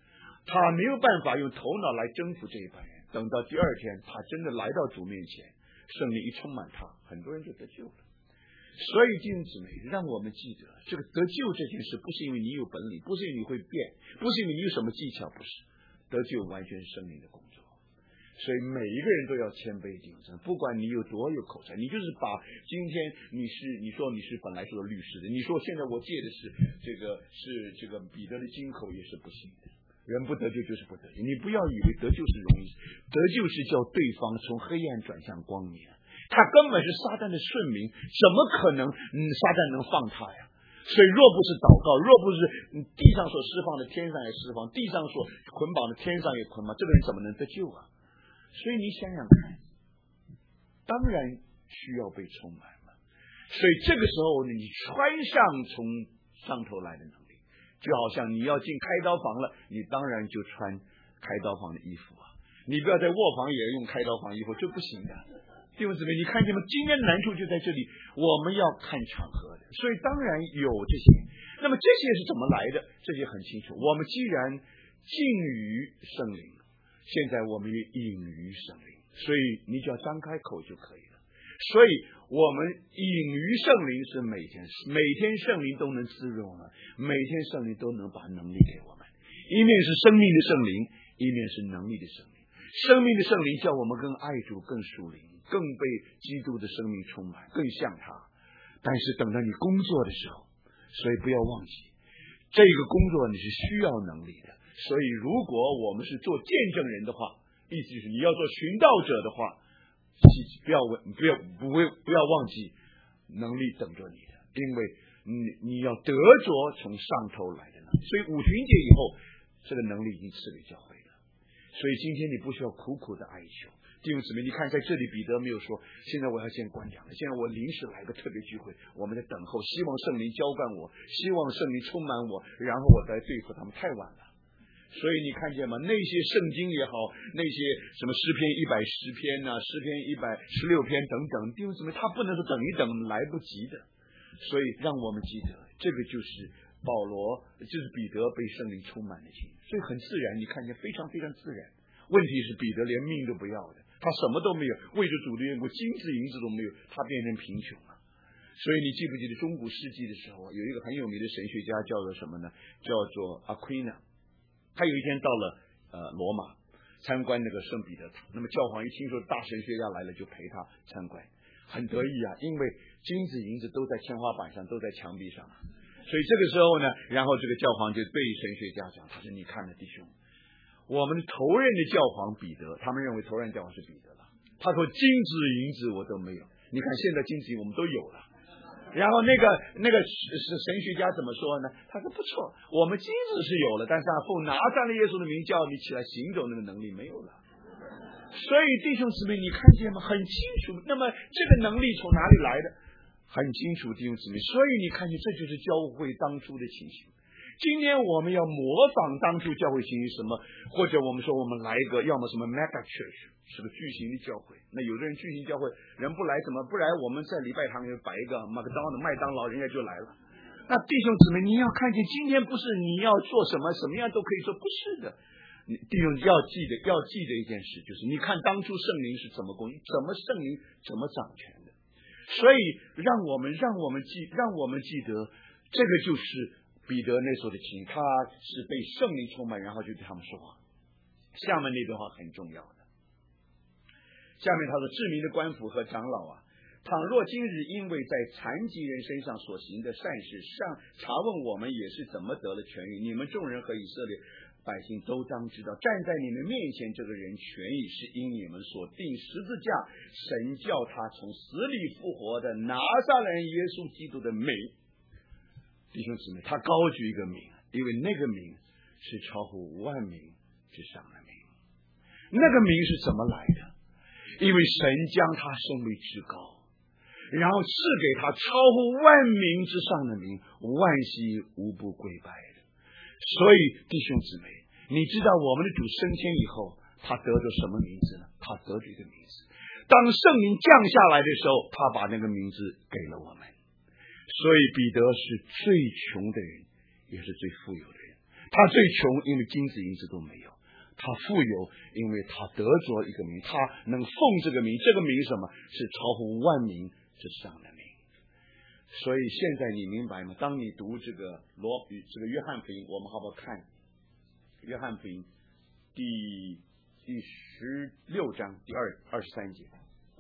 Speaker 1: 他没有办法用头脑来征服这一班人。等到第二天，他真的来到主面前，圣灵一充满他，很多人就得救了。所以弟兄姊妹，让我们记得，这个得救这件事，不是因为你有本领，不是因为你会变，不是因为你有什么技巧，不是，得救完全是圣灵的工作。所以每一个人都要谦卑顶正，不管你有多有口才，你就是把今天你是你说你是本来是个律师的，你说现在我借的是这个是这个彼得的金口也是不行的。人不得救就是不得救，你不要以为得救是容易，得救是叫对方从黑暗转向光明，他根本是撒旦的顺民，怎么可能嗯撒旦能放他呀？所以若不是祷告，若不是地上所释放的天上也释放，地上所捆绑的天上也捆绑，这个人怎么能得救啊？所以你想想看，当然需要被充满了。所以这个时候呢，你穿上从上头来的能力，就好像你要进开刀房了，你当然就穿开刀房的衣服啊。你不要在卧房也用开刀房衣服，这不行的。弟兄姊妹，你看见吗？今天难处就在这里，我们要看场合的。所以当然有这些，那么这些是怎么来的？这些很清楚。我们既然敬于圣灵，现在我们也隐于圣灵，所以你只要张开口就可以了。所以我们隐于圣灵是每天，每天圣灵都能滋润我们，每天圣灵都能把能力给我们。一面是生命的圣灵，一面是能力的圣灵。生命的圣灵叫我们更爱主、更属灵，更被基督的生命充满，更像他。但是等到你工作的时候，所以不要忘记，这个工作你是需要能力的。所以如果我们是做见证人的话，意思就是你要做寻道者的话，不要不要不会不要忘记能力等着你的，因为你你要得着从上头来的能力。所以五旬节以后，这个能力已经赐给教会了。所以今天你不需要苦苦的哀求。弟兄姊妹，你看在这里彼得没有说现在我要见官长了，现在我临时来个特别聚会，我们在等候，希望圣灵浇灌我，希望圣灵充满我，然后我再对付他们，太晚了。所以你看见吗？那些圣经也好，那些什么诗篇一百十篇啊，诗篇一百十六篇等等，弟兄姊妹，他不能说等一等来不及的。所以让我们记得，这个就是保罗，就是彼得被圣灵充满的经历，所以很自然，你看见非常非常自然。问题是彼得连命都不要的，他什么都没有，为着主的缘故，金子银子都没有，他变成贫穷了。所以你记不记得中古世纪的时候，有一个很有名的神学家叫做什么呢？叫做阿奎那。他有一天到了呃罗马参观那个圣彼得堂，那么教皇一听说大神学家来了，就陪他参观，很得意啊，因为金子银子都在天花板上，都在墙壁上。所以这个时候呢，然后这个教皇就对神学家讲，他说你看了弟兄，我们头任的教皇彼得，他们认为头任教皇是彼得了，他说金子银子我都没有，你看现在金子银我们都有了。然后那个那个神学家怎么说呢？他说不错，我们金子是有了，但是啊，奉拿撒勒耶稣的名叫你起来行走，那个能力没有了。所以弟兄姊妹，你看见吗？很清楚。那么这个能力从哪里来的？很清楚，弟兄姊妹。所以你看见，这就是教会当初的情形。今天我们要模仿当初教会情形什么，或者我们说我们来一个，要么什么 mega church， 是个巨型的教会。那有的人巨型教会人不来，怎么不来？我们在礼拜堂也摆一个麦当劳麦当劳，人家就来了。那弟兄姊妹，你要看见，今天不是你要做什么什么样都可以做，不是的。弟兄要记得要记得一件事，就是你看当初圣灵是怎么供应，怎么圣灵怎么掌权的。所以让我们让我们记让我们记得，这个就是彼得那时候的情形，他是被圣灵充满，然后就对他们说话。下面那段话很重要的，下面他说：至明的官府和长老啊，倘若今日因为在残疾人身上所行的善事上查问我们也是怎么得了痊愈，你们众人和以色列百姓都当知道，站在你们面前这个人痊愈是因你们所定十字架，神叫他从死里复活的拿撒勒人耶稣基督的名。弟兄姊妹，他高举一个名，因为那个名是超乎万名之上的名。那个名是怎么来的？因为神将他升为至高，然后赐给他超乎万名之上的名，万膝无不跪拜的。所以弟兄姊妹，你知道我们的主升天以后，他得着什么名字呢？他得着一个名字。当圣灵降下来的时候，他把那个名字给了我们。所以彼得是最穷的人，也是最富有的人。 他最穷，因为金子银子都没有；他富有，因为他得着一个名，他能奉这个名。这个名什么？是超乎万名之上的名。所以现在你明白吗？当你读这个罗这个约翰福音，我们好不好看约翰福音第第十六章第二二十三节？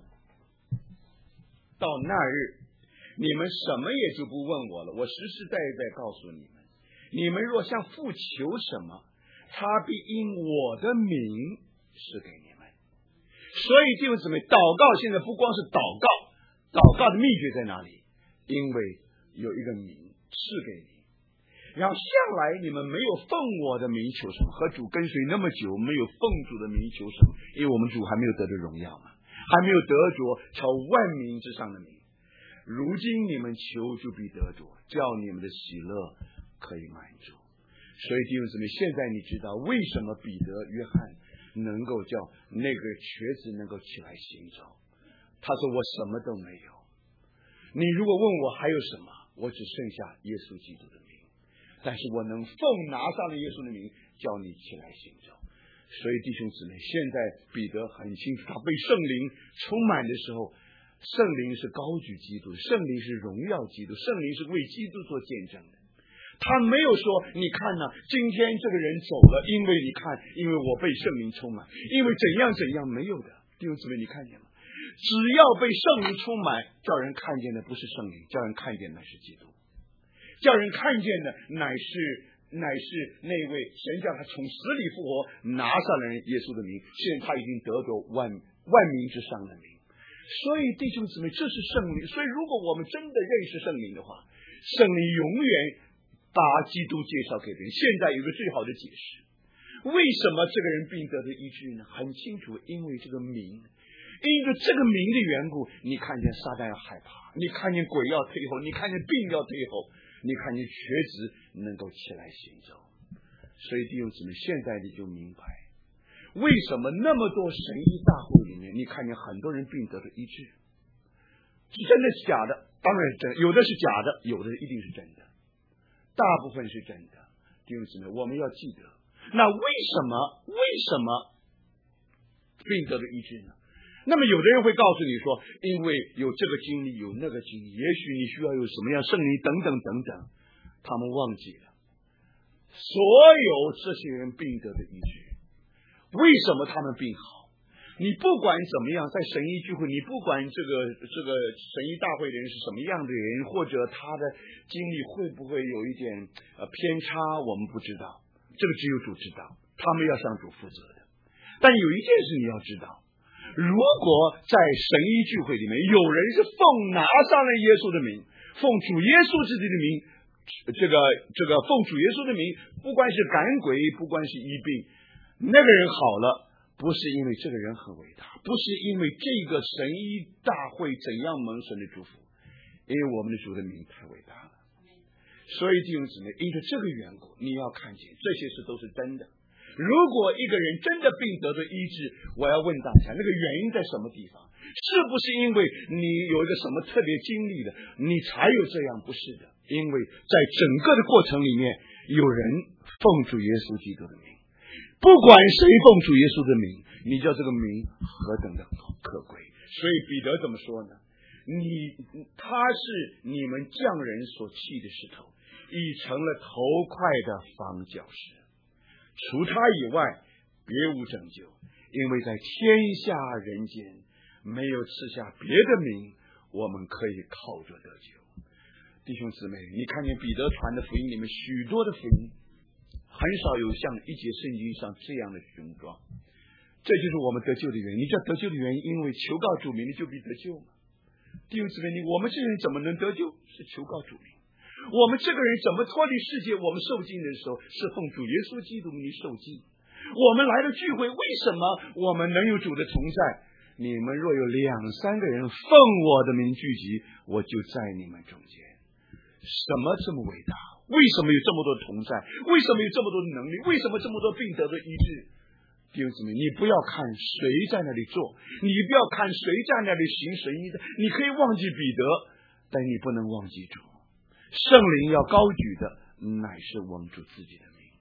Speaker 1: 到那日，你们什么也就不问我了。我实实在在告诉你们，你们若向父求什么，他必因我的名赐给你们。所以弟兄姊妹，祷告现在不光是祷告，祷告的秘诀在哪里？因为有一个名赐给你，然后向来你们没有奉我的名求什么，和主跟随那么久，没有奉主的名求什么，因为我们主还没有得着荣耀嘛，还没有得着超万名之上的名。如今你们求就必得着，叫你们的喜乐可以满足。所以弟兄姊妹，现在你知道为什么彼得、约翰能够叫那个瘸子能够起来行走？他说我什么都没有。你如果问我还有什么，我只剩下耶稣基督的名，但是我能奉拿上了耶稣的名叫你起来行走。所以弟兄姊妹，现在彼得很清楚，他被圣灵充满的时候，圣灵是高举基督，圣灵是荣耀基督，圣灵是为基督做见证的。他没有说你看呢、啊，今天这个人走了，因为你看，因为我被圣灵充满，因为怎样怎样，没有的。弟兄姊妹，你看见吗？只要被圣灵充满，叫人看见的不是圣灵，叫人看见的是基督，叫人看见的乃是乃是那位神叫他从死里复活，拿上了耶稣的名，现在他已经得着万万名之上的名。所以弟兄姊妹，这是圣灵。所以如果我们真的认识圣灵的话，圣灵永远把基督介绍给人。现在有个最好的解释，为什么这个人病得的医治呢？很清楚，因为这个名，因为这个名的缘故，你看见撒旦要害怕，你看见鬼要退后，你看见病要退后，你看见瘸子能够起来行走。所以弟兄姊妹，现在你就明白为什么那么多神医大会里面，你看见很多人病得的医治，是真的是假的？当然是真的，有的是假的，有的一定是真的，大部分是真的。弟兄姊妹，我们要记得，那为什么为什么病得的医治呢？那么有的人会告诉你说，因为有这个经历，有那个经历，也许你需要有什么样圣灵等等等等，他们忘记了所有这些人病得的医治，为什么他们病好？你不管怎么样，在神医聚会，你不管这个这个神医大会的人是什么样的人，或者他的经历会不会有一点呃偏差，我们不知道，这个只有主知道，他们要向主负责的。但有一件事你要知道，如果在神医聚会里面有人是奉拿上了耶稣的名，奉主耶稣自己的名，这个这个奉主耶稣的名，不管是赶鬼，不管是医病，那个人好了，不是因为这个人很伟大，不是因为这个神医大会怎样蒙神的祝福，因为我们的主的名太伟大了。所以弟兄姊妹，因着这个缘故，你要看见这些事都是真的。如果一个人真的病得的医治，我要问大家，那个原因在什么地方？是不是因为你有一个什么特别经历的，你才有这样？不是的，因为在整个的过程里面，有人奉主耶稣基督的名，不管谁奉主耶稣的名，你叫这个名何等的可贵。所以彼得怎么说呢？你他是你们匠人所弃的石头，已成了头块的房角石，除他以外别无拯救，因为在天下人间没有赐下别的名，我们可以靠着得救。弟兄姊妹，你看见彼得传的福音里面许多的福音，很少有像一节圣经上这样的雄壮。这就是我们得救的原因。你知道得救的原因，因为求告主名的就必得救嘛。弟兄姊妹，你我们这人怎么能得救？是求告主名。我们这个人怎么脱离世界？我们受尽的时候是奉主耶稣基督名受尽。我们来了聚会，为什么我们能有主的同在？你们若有两三个人奉我的名聚集，我就在你们中间。什么这么伟大？为什么有这么多同在？为什么有这么多的能力？为什么这么多病得的医治？弟兄姊妹，你不要看谁在那里做，你不要看谁在那里行神医的，你可以忘记彼得，但你不能忘记主。圣灵要高举的乃是我们主自己的名。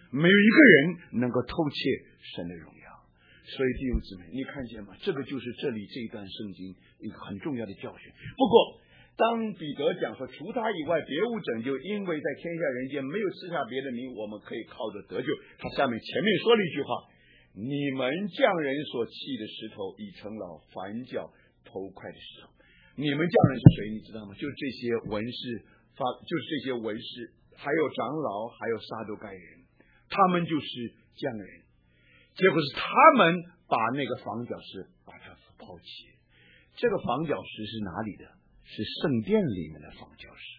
Speaker 1: 没有一个人能够偷窃神的荣耀。所以弟兄姊妹，你看见吗？这个就是这里这一段圣经一个很重要的教训。不过当彼得讲说除他以外别无拯救，因为在天下人间没有赐下别的名我们可以靠着得救，他下面前面说了一句话，你们匠人所弃的石头已成了反脚头块的石头。你们匠人是谁你知道吗？就是这些文士发，就是这些文士还有长老还有撒都该人，他们就是匠人。结果是他们把那个房角石把它抛弃。这个房角石是哪里的？是圣殿里面的房角石。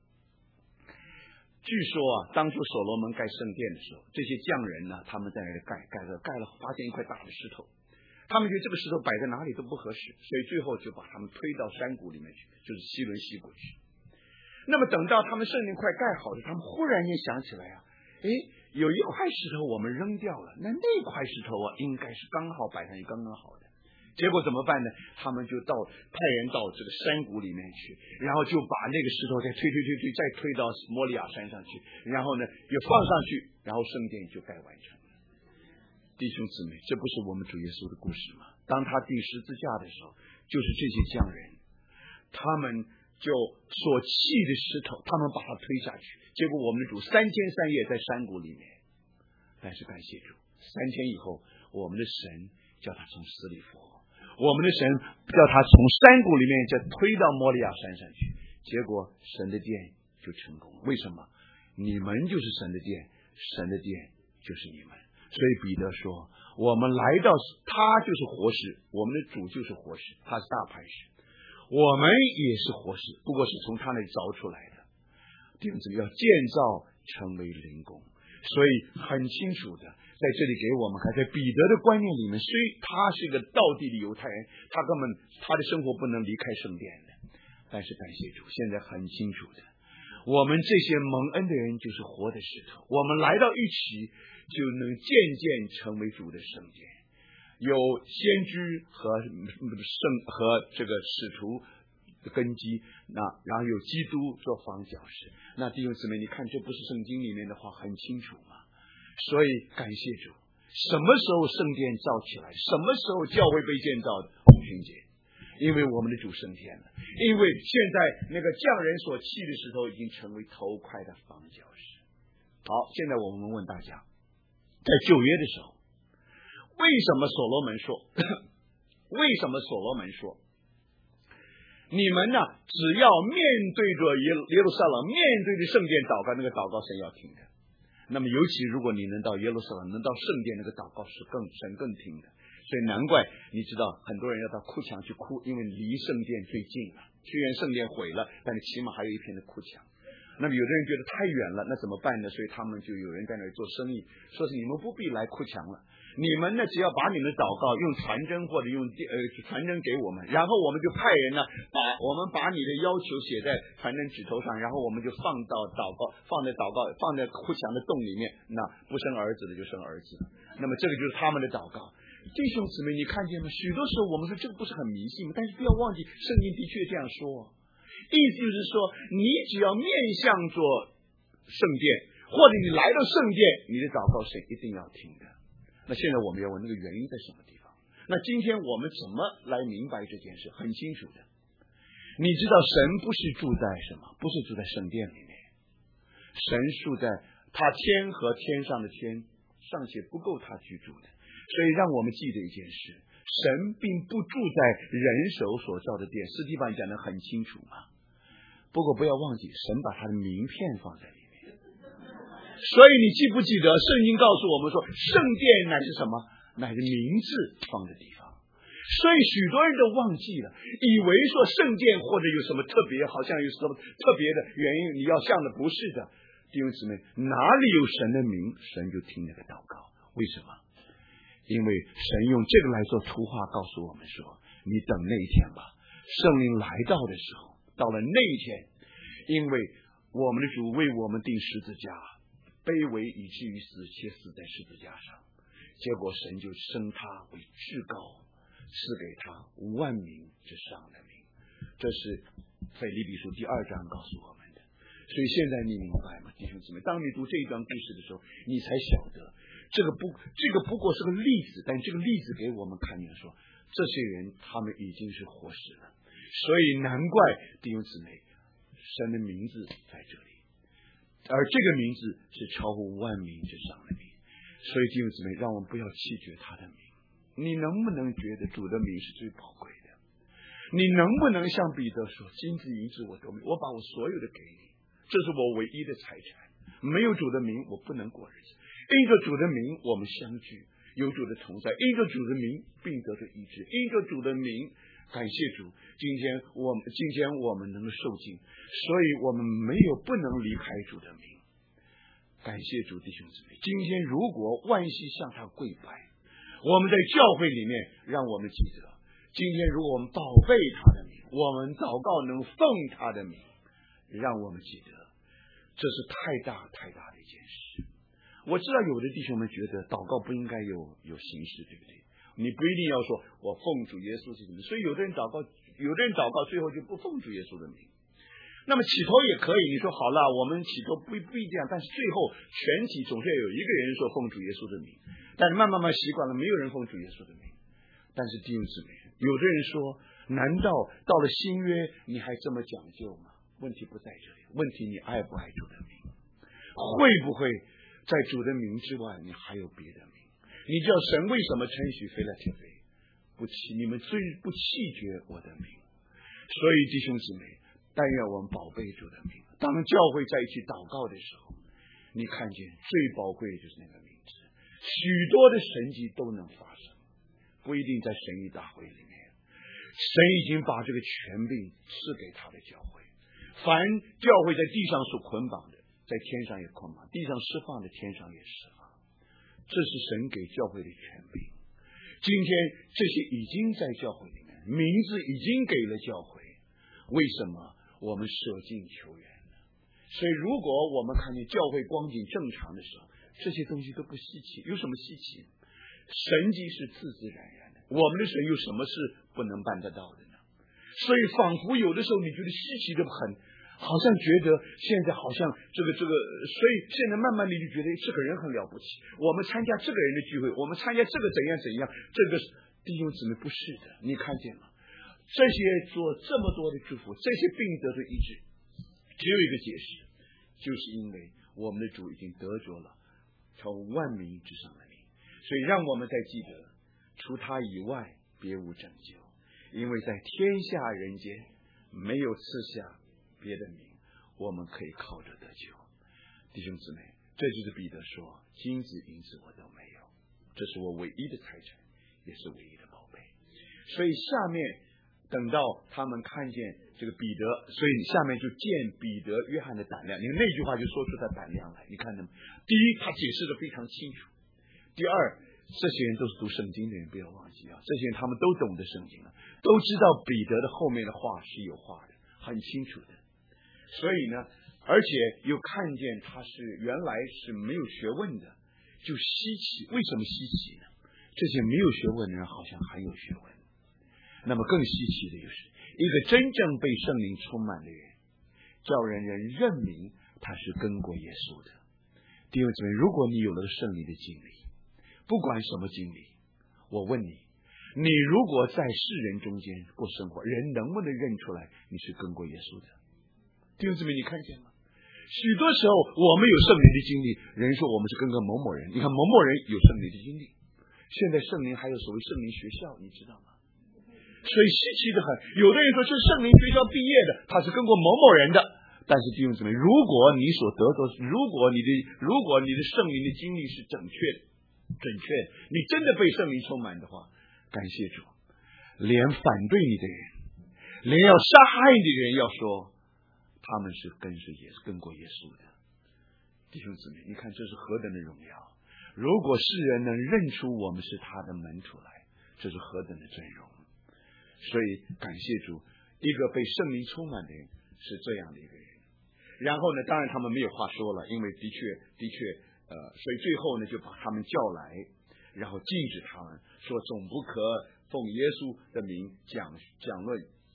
Speaker 1: 据说啊，当初所罗门盖圣殿的时候，这些匠人呢，他们在那里盖盖了盖了，发现一块大的石头，他们觉得这个石头摆在哪里都不合适，所以最后就把他们推到山谷里面去，就是西伦西谷去。那么等到他们圣殿快盖好了，他们忽然间想起来啊，诶，有一块石头我们扔掉了，那那块石头啊，应该是刚好摆上去刚刚好的。结果怎么办呢？他们就到派人到这个山谷里面去，然后就把那个石头再推推推推，再推到摩利亚山上去，然后呢又放上去，然后圣殿就盖完成了。弟兄姊妹，这不是我们主耶稣的故事吗？当他钉十字架的时候，就是这些匠人，他们就所弃的石头，他们把它推下去，结果我们的主三天三夜在山谷里面。但是感谢主，三天以后我们的神叫他从死里复活，我们的神叫他从山谷里面再推到摩利亚山上去，结果神的殿就成功了。为什么？你们就是神的殿，神的殿就是你们。所以彼得说，我们来到他就是活石，我们的主就是活石，他是大磐石，我们也是活石，不过是从他那里凿出来的。弟兄姊妹，要建造成为灵宫。所以很清楚的在这里给我们看，在彼得的观念里面，虽他是一个道地的犹太人，他根本他的生活不能离开圣殿的，但是感谢主，现在很清楚的，我们这些蒙恩的人就是活的石头，我们来到一起就能渐渐成为主的圣殿，有先知和圣和这个使徒的根基，那然后有基督做房角石。那弟兄姊妹，你看这不是圣经里面的话很清楚吗？所以感谢主，什么时候圣殿造起来，什么时候教会被建造的？五旬节，因为我们的主升天了，因为现在那个匠人所弃的石头已经成为头块的房角石。好，现在我们问大家，在旧约的时候，为什么所罗门说为什么所罗门说你们呢，只要面对着耶耶路撒冷，面对着圣殿祷告，那个祷告神要听的。那么尤其如果你能到耶路撒冷，能到圣殿，那个祷告是更神更听的。所以难怪你知道很多人要到哭墙去哭，因为离圣殿最近了。虽然圣殿毁了，但是起码还有一片的哭墙。那么有的人觉得太远了，那怎么办呢？所以他们就有人在那里做生意，说是你们不必来哭墙了，你们呢只要把你们的祷告用传真或者用呃传真给我们，然后我们就派人呢把我们把你的要求写在传真纸头上，然后我们就放到祷告放在祷告放在哭墙的洞里面，那不生儿子的就生儿子，那么这个就是他们的祷告。弟兄姊妹，你看见吗？许多时候我们说这个不是很迷信，但是不要忘记圣经的确这样说，意思就是说你只要面向着圣殿，或者你来到圣殿，你的祷告神一定要听的。那现在我们要问那个原因在什么地方？那今天我们怎么来明白这件事？很清楚的，你知道神不是住在什么，不是住在圣殿里面，神住在他天和天上的天尚且不够他居住的。所以让我们记得一件事，神并不住在人手所造的殿，实际上讲得很清楚嘛。不过不要忘记，神把他的名片放在里面。所以你记不记得圣经告诉我们说，圣殿乃是什么？乃是名字放的地方。所以许多人都忘记了，以为说圣殿或者有什么特别，好像有什么特别的原因你要向的，不是的。弟兄姊妹，哪里有神的名，神就听那个祷告。为什么？因为神用这个来做图画，告诉我们说，你等那一天吧，圣灵来到的时候，到了那一天，因为我们的主为我们钉十字架，卑微以至于死，且死在十字架上，结果神就升他为至高，赐给他万名之上的名。这是腓立比书第二章告诉我们的。 所以现在你明白吗，弟兄姊妹？当你读这一段故事的时候，你才晓得这个不，这个不过是个例子，但这个例子给我们看见说，这些人他们已经是活死了。所以难怪弟兄姊妹，神的名字在这里，而这个名字是超乎万名之上的名。所以弟兄姊妹，让我们不要弃绝他的名。你能不能觉得主的名是最宝贵的？你能不能像彼得说，金子银子我都没有，我把我所有的给你，这是我唯一的财产，没有主的名我不能过日子。因着主的名我们相聚，有主的同在，因着主的名并得着医治，因着主的名感谢主，今天我们今天我们能够受尽，所以我们没有不能离开主的名。感谢主，弟兄姊妹，今天如果万膝向他跪拜，我们在教会里面让我们记得，今天如果我们宝贝他的名，我们祷告能奉他的名，让我们记得，这是太大太大的一件事。我知道有的弟兄们觉得祷告不应该有有形式，对不对？你不一定要说我奉主耶稣是什么，所以有的人祷告，有的人祷告最后就不奉主耶稣的名。那么起头也可以，你说好了，我们起头不不一定，但是最后全体总是要有一个人说奉主耶稣的名，但是慢慢慢习惯了，没有人奉主耶稣的名。但是弟兄姊妹，有的人说，难道到了新约你还这么讲究吗？问题不在这里，问题你爱不爱主的名？会不会在主的名之外，你还有别的名？你知道神为什么称许腓拉铁非不弃你们最不弃绝我的名？所以弟兄姊妹，但愿我们宝贝主的名。当教会在一起祷告的时候，你看见最宝贵的就是那个名字，许多的神迹都能发生，不一定在神谕大会里面。神已经把这个权柄赐给他的教会，凡教会在地上所捆绑的，在天上也捆绑，地上释放的，天上也释放。这是神给教会的权柄。今天这些已经在教会里面，名字已经给了教会，为什么我们舍近求远呢？所以如果我们看见教会光景正常的时候，这些东西都不稀奇。有什么稀奇？神迹是自自然然的，我们的神有什么是不能办得到的呢？所以仿佛有的时候你觉得稀奇的很，好像觉得现在好像这个这个，所以现在慢慢的就觉得这个人很了不起。我们参加这个人的聚会，我们参加这个怎样怎样，这个弟兄姊妹不是的，你看见吗？这些做这么多的祝福，这些病得的医治，只有一个解释，就是因为我们的主已经得着了超万民之上的名，所以让我们再记得，除他以外别无拯救，因为在天下人间没有赐下别的名，我们可以靠着得救。弟兄姊妹，这就是彼得说，金子银子我都没有，这是我唯一的财产，也是唯一的宝贝。所以下面等到他们看见这个彼得，所以下面就见彼得约翰的胆量，你看那句话就说出他胆量来。你看他们，第一他解释的非常清楚，第二这些人都是读圣经的人，不要忘记啊，这些人他们都懂得圣经了，都知道彼得的后面的话是有话的，很清楚的。所以呢，而且又看见他是原来是没有学问的，就稀奇。为什么稀奇呢？这些没有学问的人好像很有学问。那么更稀奇的就是一个真正被圣灵充满的人，叫人人认明他是跟过耶稣的。弟兄姊妹，如果你有了圣灵的经历，不管什么经历，我问你，你如果在世人中间过生活，人能不能认出来你是跟过耶稣的？弟兄姊妹，你看见吗？许多时候我们有圣灵的经历，人说我们是跟个某某人，你看某某人有圣灵的经历，现在圣灵还有所谓圣灵学校，你知道吗？所以稀奇的很。有的人说是圣灵学校毕业的，他是跟过某某人的。但是弟兄姊妹，如果你所得到，如果你的如果你的圣灵的经历是正确的、准确的，你真的被圣灵充满的话，感谢主，连反对你的人，连要杀害你的人，要说他们是跟随耶稣、跟过耶稣的。弟兄姊妹，你看这是何等的荣耀！如果世人能认出我们是他的门徒来，这是何等的尊荣！所以感谢主，一个被圣灵充满的人是这样的一个人。然后呢，当然他们没有话说了，因为的确的确呃，所以最后呢就把他们叫来，然后禁止他们说总不可奉耶稣的名讲讲论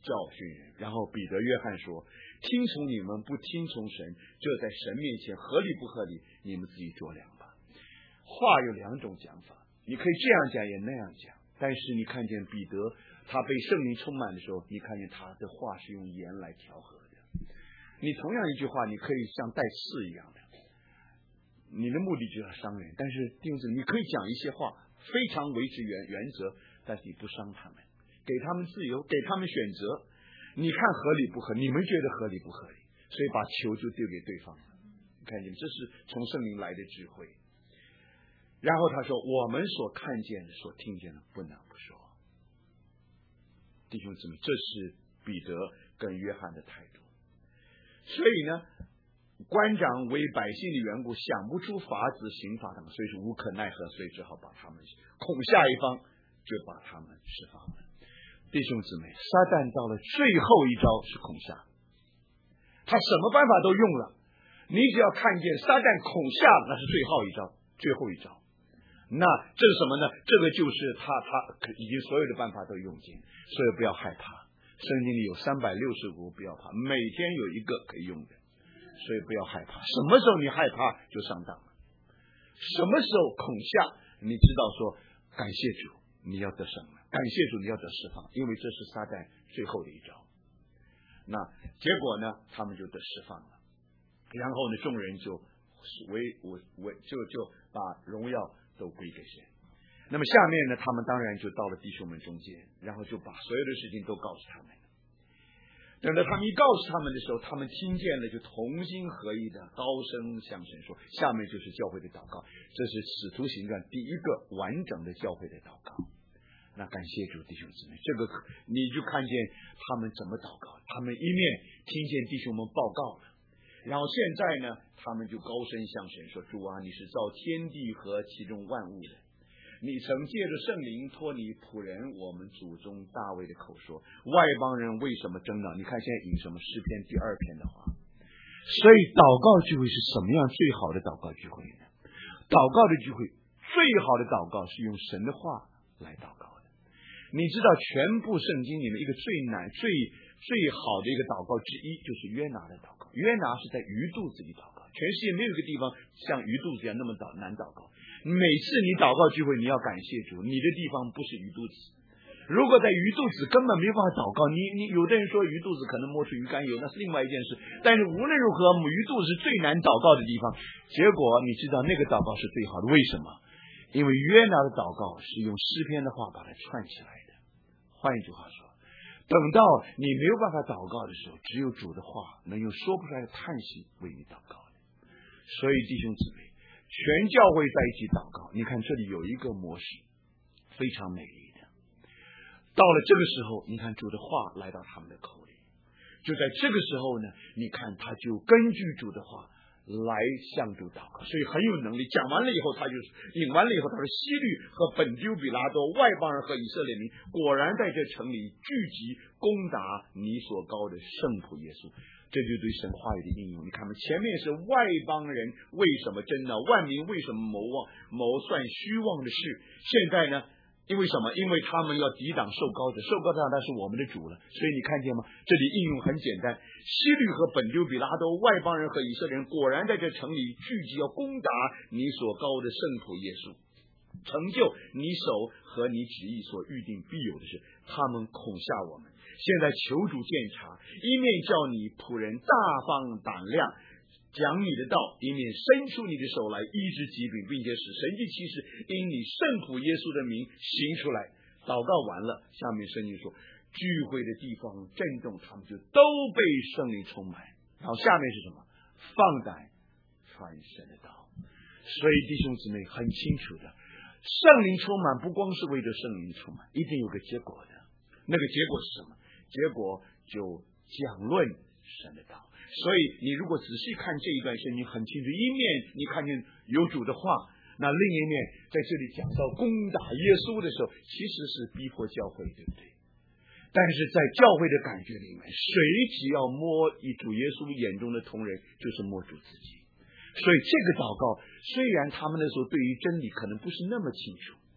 Speaker 1: 教训人。然后彼得、约翰说：听从你们不听从神，这在神面前合理不合理？你们自己酌量吧。话有两种讲法，你可以这样讲也那样讲，但是你看见彼得他被圣灵充满的时候，你看见他的话是用盐来调和的。你同样一句话，你可以像带刺一样的，你的目的就要伤人，但是弟兄姊妹，你可以讲一些话非常维持原原则，但是你不伤他们，给他们自由，给他们选择，你看合理不合理？你们觉得合理不合理？所以把球就丢给对方了。你看见这是从圣灵来的智慧。然后他说：我们所看见的、所听见的，不能不说。弟兄姊妹，这是彼得跟约翰的态度。所以呢，官长为百姓的缘故，想不出法子刑罚他们，所以是无可奈何，所以只好把他们恐吓一方，就把他们释放了。弟兄姊妹，撒旦到了最后一招是恐吓，他什么办法都用了。你只要看见撒旦恐吓，那是最后一招，最后一招。那这是什么呢？这个就是他他已经所有的办法都用尽，所以不要害怕。圣经里有三百六十五，不要怕，每天有一个可以用的，所以不要害怕。什么时候你害怕就上当了，什么时候恐吓，你知道说感谢主，你要得胜了，感谢主，你要得释放，因为这是撒旦最后的一招。那结果呢，他们就得释放了，然后呢，众人就为为为就就把荣耀都归给神。那么下面呢，他们当然就到了弟兄们中间，然后就把所有的事情都告诉他们。等到他们一告诉他们的时候，他们听见了，就同心合意的高声向神说。下面就是教会的祷告，这是使徒行传第一个完整的教会的祷告。那感谢主，弟兄姊妹，这个你就看见他们怎么祷告。他们一面听见弟兄们报告了，然后现在呢，他们就高声向神说：主啊，你是造天地和其中万物的，你曾借着圣灵托你仆人我们祖宗大卫的口说，外邦人为什么争闹？你看现在引什么诗篇第二篇的话。所以祷告聚会是什么样最好的祷告聚会呢？祷告的聚会最好的祷告是用神的话来祷告的。你知道全部圣经里面一个最难最最好的一个祷告之一就是约拿的祷告。约拿是在鱼肚子里祷告，全世界没有一个地方像鱼肚子一样那么难祷告。每次你祷告聚会，你要感谢主，你的地方不是鱼肚子。如果在鱼肚子根本没办法祷告，你你有的人说鱼肚子可能摸出鱼肝油，那是另外一件事。但是无论如何，鱼肚子是最难祷告的地方。结果你知道那个祷告是最好的，为什么？因为约拿的祷告是用诗篇的话把它串起来的。换一句话说，等到你没有办法祷告的时候，只有主的话能用说不出来的叹息为你祷告的。所以弟兄姊妹，全教会在一起祷告，你看这里有一个模式，非常美丽的。到了这个时候，你看主的话来到他们的口里，就在这个时候呢，你看他就根据主的话来向主祷告，所以很有能力。讲完了以后，他就引完了以后，他说希律和本丢比拉多、外邦人和以色列民果然在这城里聚集，攻打你所膏的圣仆耶稣。这就对神话语的应用。你看嘛，前面是外邦人为什么争闹，万民为什么谋望谋算虚妄的事，现在呢，因为什么？因为他们要抵挡受膏者，受膏者那是我们的主了。所以你看见吗？这里应用很简单，希律和本丢比拉多、外邦人和以色列人果然在这城里聚集，要攻打你所膏的圣仆耶稣，成就你手和你旨意所预定必有的事。他们恐吓我们，现在求主鉴察，一面叫你仆人大放胆量讲你的道，一面伸出你的手来医治疾病，并且使神迹奇事因你圣仆耶稣的名行出来。祷告完了，下面圣经说聚会的地方震动，他们就都被圣灵充满。然后下面是什么？放胆传神的道。所以弟兄姊妹很清楚的，圣灵充满不光是为着圣灵充满，一定有个结果的。那个结果是什么？结果就讲论神的道。所以你如果仔细看这一段圣经，很清楚，一面你看见有主的话，那另一面在这里讲到攻打耶稣的时候，其实是逼迫教会，对不对？但是在教会的感觉里面，谁只要摸一主耶稣眼中的同人，就是摸主自己。所以这个祷告虽然他们那时候对于真理可能不是那么清楚，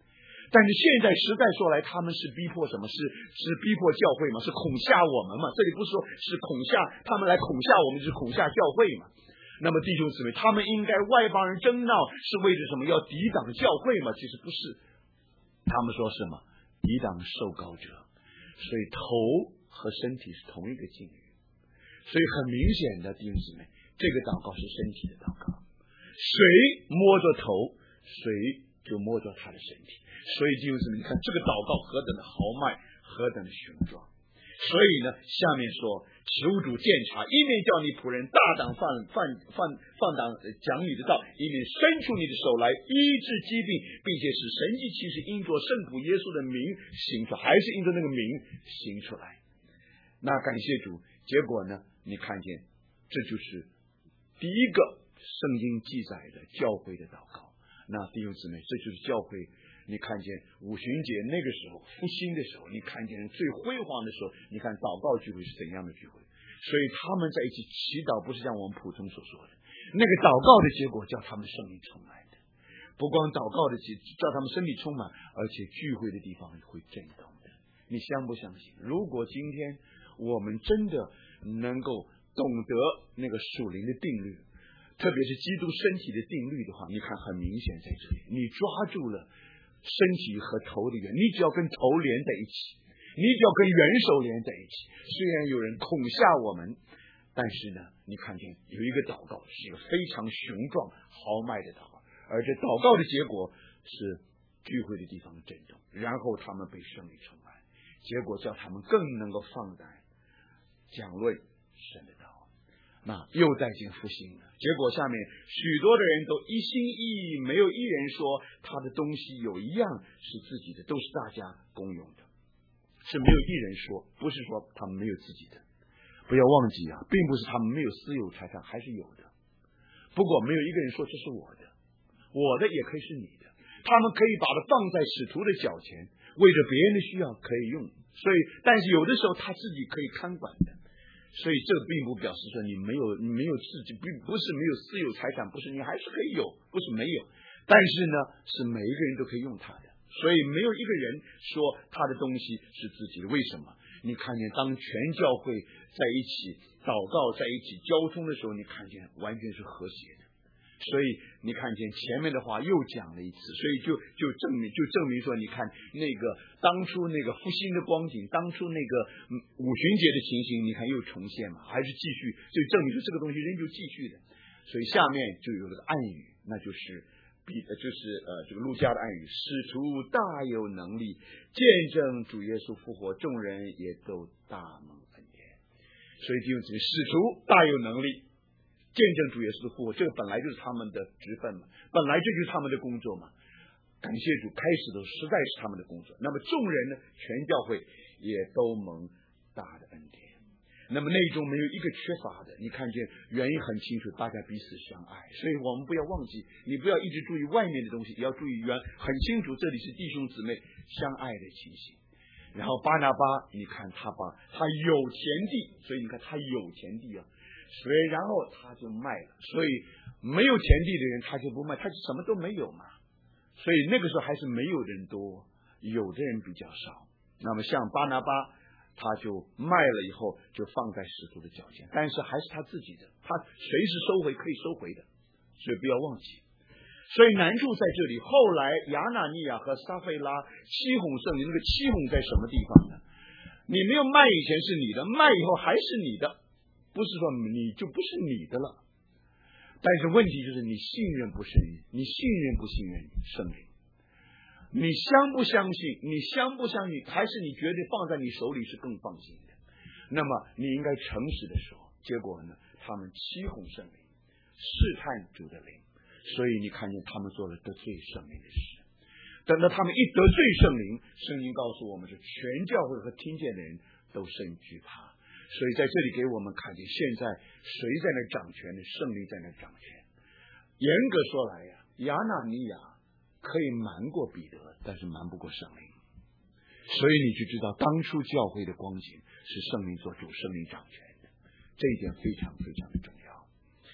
Speaker 2: 但是现在实在说来，他们是逼迫什么？是是逼迫教会吗？是恐吓我们吗？这里不是说是恐吓他们来恐吓我们，就是恐吓教会嘛。那么弟兄姊妹，他们应该外邦人争闹是为着什么？要抵挡教会吗？其实不是，他们说什么？抵挡受膏者。所以头和身体是同一个境遇，所以很明显的弟兄姊妹，这个祷告是身体的祷告，谁摸着头，谁就摸着他的身体。所以弟兄姊妹，你看这个祷告何等的豪迈，何等的雄壮。所以呢，下面说，求主鉴察，一面叫你仆人大胆放放放放胆讲你的道，一面伸出你的手来医治疾病，并且使神迹奇事因着圣父耶稣的名行出来，还是因着那个名行出来。那感谢主，结果呢，你看见这就是第一个圣经记载的教会的祷告。那弟兄姊妹，这就是教会。你看见五旬节那个时候复兴的时候，你看见最辉煌的时候，你看祷告聚会是怎样的聚会。所以他们在一起祈祷，不是像我们普通所说的那个祷告的结果叫他们生命充满的，不光祷告的结叫他们生命充满，而且聚会的地方会震动的。你相不相信？如果今天我们真的能够懂得那个属灵的定律，特别是基督身体的定律的话，你看很明显在这里，你抓住了身体和头的缘，你只要跟头连在一起，你只要跟元首连在一起。虽然有人恐吓我们，但是呢，你看见有一个祷告是一个非常雄壮豪迈的祷告，而这祷告的结果是聚会的地方震动，然后他们被圣灵充满，结果叫他们更能够放胆讲论神的道。那又再见复兴了，结果下面许多的人都一心一意，没有一人说他的东西有一样是自己的，都是大家公用的，是没有一人说，不是说他们没有自己的。不要忘记啊，并不是他们没有私有财产，还是有的，不过没有一个人说这是我的，我的也可以是你的，他们可以把它放在使徒的脚前，为着别人的需要可以用，所以但是有的时候他自己可以看管的。所以这并不表示说你没有你没有自己，并不是没有私有财产，不是，你还是可以有，不是没有，但是呢是每一个人都可以用它的。所以没有一个人说他的东西是自己的。为什么？你看见当全教会在一起祷告，在一起交通的时候，你看见完全是和谐的。所以你看见前面的话又讲了一次，所以就就证明就证明说，你看那个当初那个复兴的光景，当初那个五旬节的情形，你看又重现嘛，还是继续，就证明说这个东西仍旧继续的。所以下面就有了个暗语，那就是比就是呃这个路加的暗语，使徒大有能力见证主耶稣复活，众人也都大蒙恩典。所以弟兄姊妹，使徒大有能力见证主耶稣的复活，这个本来就是他们的职分嘛，本来这就是他们的工作嘛。感谢主，开始的实在是他们的工作。那么众人呢，全教会也都蒙大的恩典。那么内中没有一个缺乏的，你看见原因很清楚，大家彼此相爱。所以我们不要忘记，你不要一直注意外面的东西，也要注意原很清楚，这里是弟兄姊妹相爱的情形。然后巴拿巴，你看他把他有田地，所以你看他有田地啊。所以然后他就卖了，所以没有田地的人他就不卖，他就什么都没有嘛。所以那个时候还是没有的人多，有的人比较少。那么像巴拿巴，他就卖了以后就放在使徒的脚前，但是还是他自己的，他随时收回可以收回的，所以不要忘记。所以难处在这里。后来亚拿尼亚和撒非拉欺哄圣灵，那个欺哄在什么地方呢？你没有卖以前是你的，卖以后还是你的，不是说你就不是你的了。但是问题就是你信任不信任，你信任不信任圣灵，你相不相信，你相不相信，还是你觉得放在你手里是更放心的。那么你应该诚实的说，结果呢，他们欺哄圣灵，试探主的灵，所以你看见他们做了得罪圣灵的事。等到他们一得罪圣灵，圣经告诉我们是全教会和听见的人都甚惧怕。所以在这里给我们看见，现在谁在那掌权呢？圣灵在那掌权。严格说来呀，亚拿尼亚可以瞒过彼得，但是瞒不过圣灵。所以你就知道当初教会的光景是圣灵做主，圣灵掌权的，这一点非常非常的重要。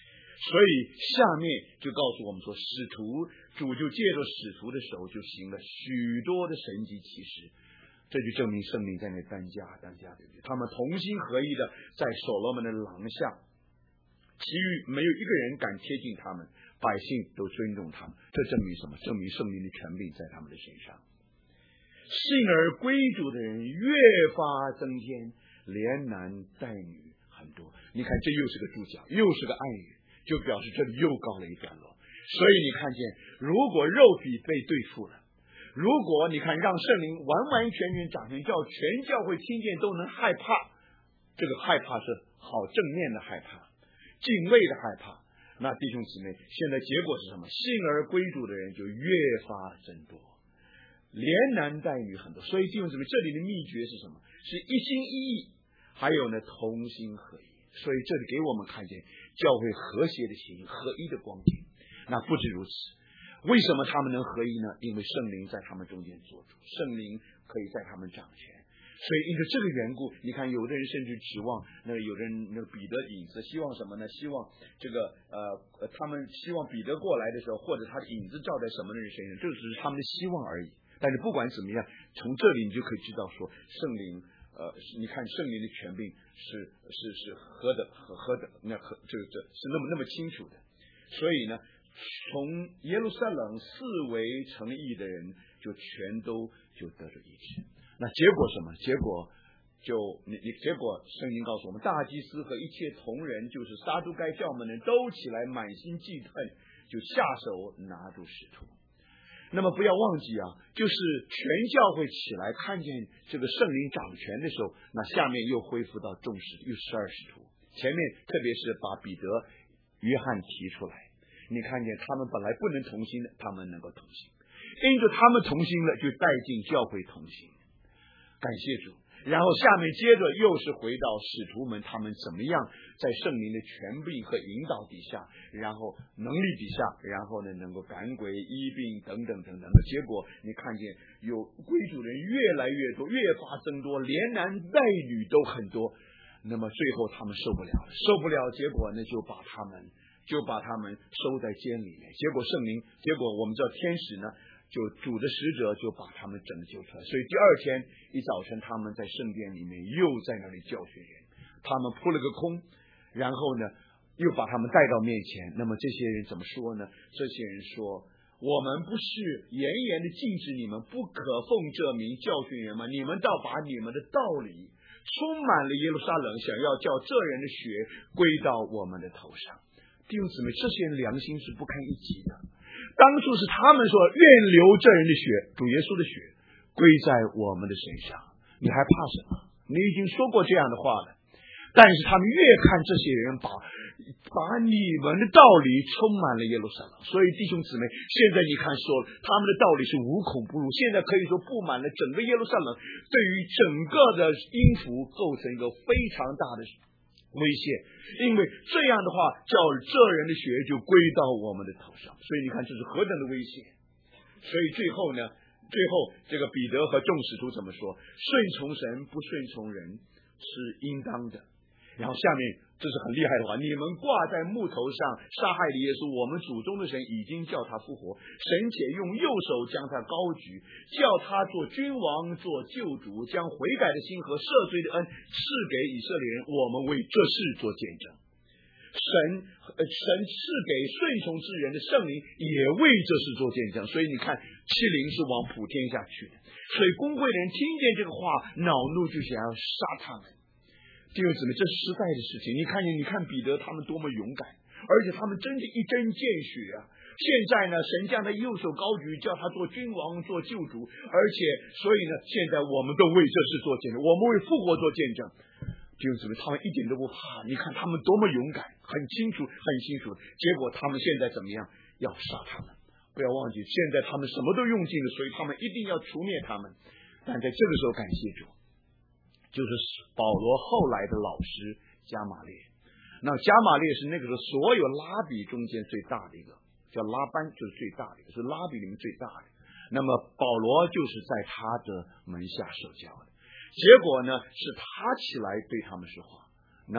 Speaker 2: 所以下面就告诉我们说，使徒主就借着使徒的手就行了许多的神迹奇事，这就证明圣灵在那担家担家对不对？他们同心合意的在所罗门的廊下，其余没有一个人敢贴近他们，百姓都尊重他们。这证明什么？证明圣灵的权柄在他们的身上。信而归主的人越发增添，连男带女很多。你看，这又是个注脚，又是个暗语，就表示这里又高了一段落。所以你看见，如果肉体被对付了，如果你看让圣灵完完全全掌权，叫全教会听见都能害怕，这个害怕是好正面的害怕，敬畏的害怕。那弟兄姊妹，现在结果是什么？信而归主的人就越发增多，连男带女很多。所以弟兄姊妹，这里的秘诀是什么？是一心一意，还有呢同心合一。所以这里给我们看见教会和谐的情，合一的光景。那不止如此，为什么他们能合一呢？因为圣灵在他们中间做主，圣灵可以在他们掌权。所以因着这个缘故，你看有的人甚至指望那个有的人那个彼得影子，希望什么呢？希望这个呃他们希望彼得过来的时候，或者他的影子照在什么人身上，这只是他们的希望而已。但是不管怎么样，从这里你就可以知道说，圣灵呃，你看圣灵的权柄是是是何等何何等那何这个这是那么那么清楚的。所以呢，从耶路撒冷四围城邑的人就全都就得着医治。那结果什么？结果就你你结果圣经告诉我们，大祭司和一切同人，就是撒都该教门的，都起来满心忌恨，就下手拿住使徒。那么不要忘记啊，就是全教会起来看见这个圣灵掌权的时候，那下面又恢复到众使，又十二使徒。前面特别是把彼得、约翰提出来，你看见他们本来不能同心的，他们能够同心，因着他们同心了，就带进教会同心。感谢主。然后下面接着又是回到使徒们他们怎么样在圣灵的权柄和引导底下，然后能力底下，然后呢能够赶鬼医病等等等等的结果，你看见有归主人越来越多，越发增多，连男带女都很多。那么最后他们受不了了，受不了，结果呢就把他们就把他们收在监里面。结果圣灵，结果我们知道天使呢，就主的使者就把他们拯救出来。所以第二天一早晨，他们在圣殿里面又在那里教训人，他们扑了个空，然后呢又把他们带到面前。那么这些人怎么说呢？这些人说，我们不是严严的禁止你们不可奉这名教训人吗？你们倒把你们的道理充满了耶路撒冷，想要叫这人的血归到我们的头上。弟兄姊妹，这些人良心是不堪一击的。当初是他们说愿流这人的血，主耶稣的血归在我们的身上，你还怕什么？你已经说过这样的话了。但是他们越看这些人把把你们的道理充满了耶路撒冷，所以弟兄姊妹，现在你看说他们的道理是无孔不入，现在可以说布满了整个耶路撒冷，对于整个的音符构成一个非常大的威胁，因为这样的话叫这人的血就归到我们的头上。所以你看这是何等的威胁。所以最后呢，最后这个彼得和众使徒怎么说？顺从神不顺从人是应当的。然后下面这是很厉害的话，你们挂在木头上杀害了耶稣，我们祖宗的神已经叫他复活，神且用右手将他高举，叫他做君王，做救主，将悔改的心和赦罪的恩赐给以色列人。我们为这事做见证。神呃神赐给顺从之人的圣灵也为这事做见证。所以你看，欺凌是往普天下去的。所以公会人听见这个话，恼怒就想要杀他们。弟兄姊妹，这是实在的事情。你看见，你看彼得他们多么勇敢，而且他们真的一针见血啊！现在呢，神将他右手高举，叫他做君王，做救主，而且所以呢，现在我们都为这事做见证，我们为复活做见证。弟兄姊妹，他们一点都不怕。你看他们多么勇敢，很清楚，很清楚。结果他们现在怎么样？要杀他们。不要忘记，现在他们什么都用尽了，所以他们一定要除灭他们。但在这个时候，感谢主。就是保罗后来的老师加马列，那加马列是那个时候所有拉比中间最大的一个，叫拉班，就是最大的一个，是拉比里面最大的。那么保罗就是在他的门下受教的。结果呢，是他起来对他们说话。那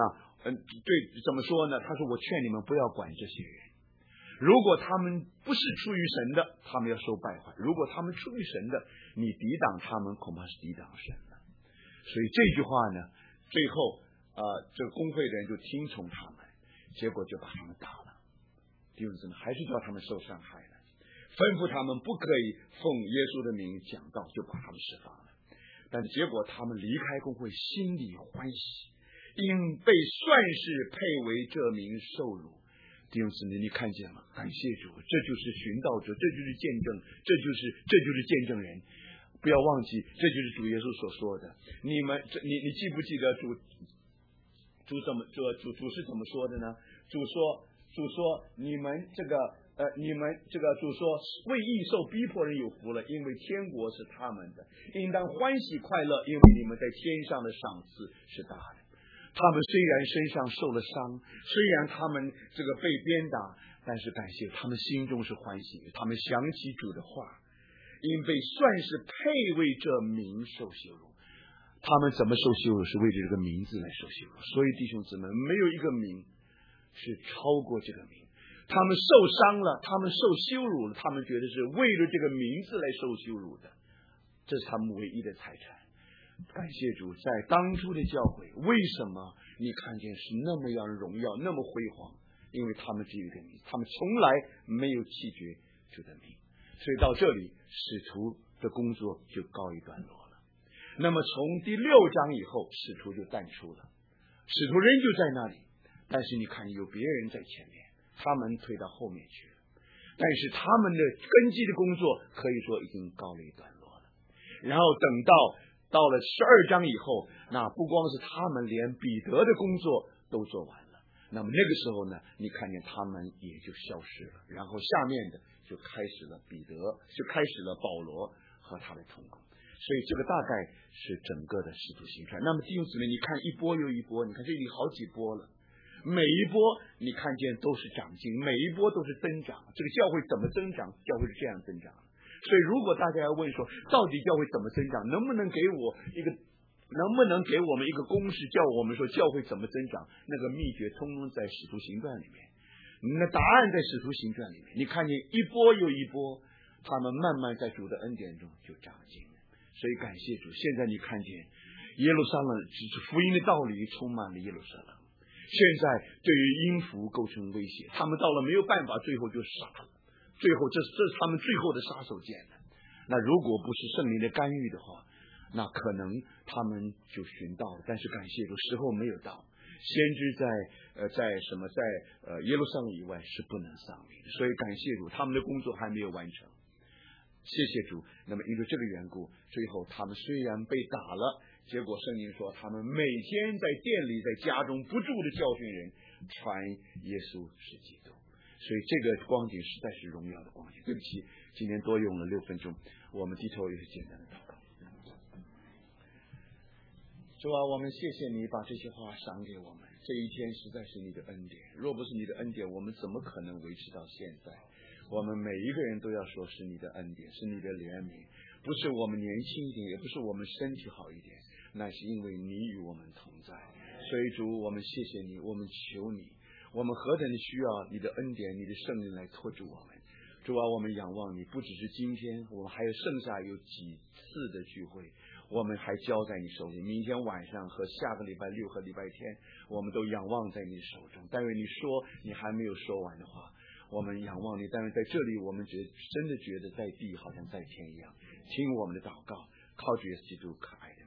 Speaker 2: 嗯，对，怎么说呢？他说我劝你们不要管这些人，如果他们不是出于神的，他们要受败坏；如果他们出于神的，你抵挡他们，恐怕是抵挡神的。所以这句话呢，最后呃，这个公会的人就听从他们，结果就把他们打了。弟兄姊妹，还是叫他们受伤害了，吩咐他们不可以奉耶稣的名讲道，就把他们释放了。但结果他们离开公会，心里欢喜，因被算是配为这名受辱。弟兄姊妹，你看见了？感谢主，这就是寻道者，这就是见证，这就是这就是见证人。不要忘记，这就是主耶稣所说的。你们，这你你记不记得主主怎么主主主是怎么说的呢？主说主说你们这个呃你们这个主说为义受逼迫人有福了，因为天国是他们的，应当欢喜快乐，因为你们在天上的赏赐是大的。他们虽然身上受了伤，虽然他们这个被鞭打，但是感谢他们心中是欢喜的，他们想起主的话，因被算是配为这名受羞辱。他们怎么受羞辱？是为着这个名字来受羞辱。所以弟兄姊妹，没有一个名是超过这个名。他们受伤了，他们受羞辱了，他们觉得是为了这个名字来受羞辱的，这是他们唯一的财产。感谢主，在当初的教会，为什么你看见是那么样荣耀，那么辉煌？因为他们只有一个名，他们从来没有弃绝主的名。所以到这里，使徒的工作就告一段落了。那么从第六章以后，使徒就淡出了，使徒仍旧在那里，但是你看有别人在前面，他们推到后面去了。但是他们的根基的工作可以说已经告了一段落了。然后等到到了十二章以后，那不光是他们，连彼得的工作都做完了。那么那个时候呢，你看见他们也就消失了。然后下面的就开始了彼得，就开始了保罗和他的同工。所以这个大概是整个的使徒行传。那么弟兄姊妹，你看一波又一波，你看这里好几波了，每一波你看见都是长进，每一波都是增长。这个教会怎么增长？教会是这样增长。所以如果大家要问说，到底教会怎么增长，能不能给我一个能不能给我们一个公式，叫我们说教会怎么增长？那个秘诀通通在使徒行传里面，那答案在使徒行传里面。你看见一波又一波，他们慢慢在主的恩典中就长进了。所以感谢主，现在你看见耶路撒冷福音的道理充满了耶路撒冷。现在对于音符构成威胁，他们到了没有办法，最后就杀了。最后这这是他们最后的杀手锏了。那如果不是圣灵的干预的话，那可能他们就寻到了。但是感谢主，时候没有到。先知在呃在什么在呃耶路撒冷以外是不能丧命，所以感谢主，他们的工作还没有完成。谢谢主。那么因为这个缘故，最后他们虽然被打了，结果圣经说他们每天在店里在家中不住的教训人，传耶稣是基督。所以这个光景实在是荣耀的光景。对不起，今天多用了六分钟，我们低头也是简单的祷告。主啊，我们谢谢你把这些话赏给我们，这一天实在是你的恩典，若不是你的恩典，我们怎么可能维持到现在？我们每一个人都要说是你的恩典，是你的怜悯，不是我们年轻一点，也不是我们身体好一点，那是因为你与我们同在。所以主，我们谢谢你，我们求你，我们何等的需要你的恩典，你的圣灵来托住我们。主啊，我们仰望你，不只是今天，我们还有剩下有几次的聚会，我们还交在你手里。明天晚上和下个礼拜六和礼拜天，我们都仰望在你手中。但愿你说你还没有说完的话，我们仰望你。但是在这里，我们觉真的觉得在地好像在天一样。听我们的祷告，靠主耶稣基督可爱的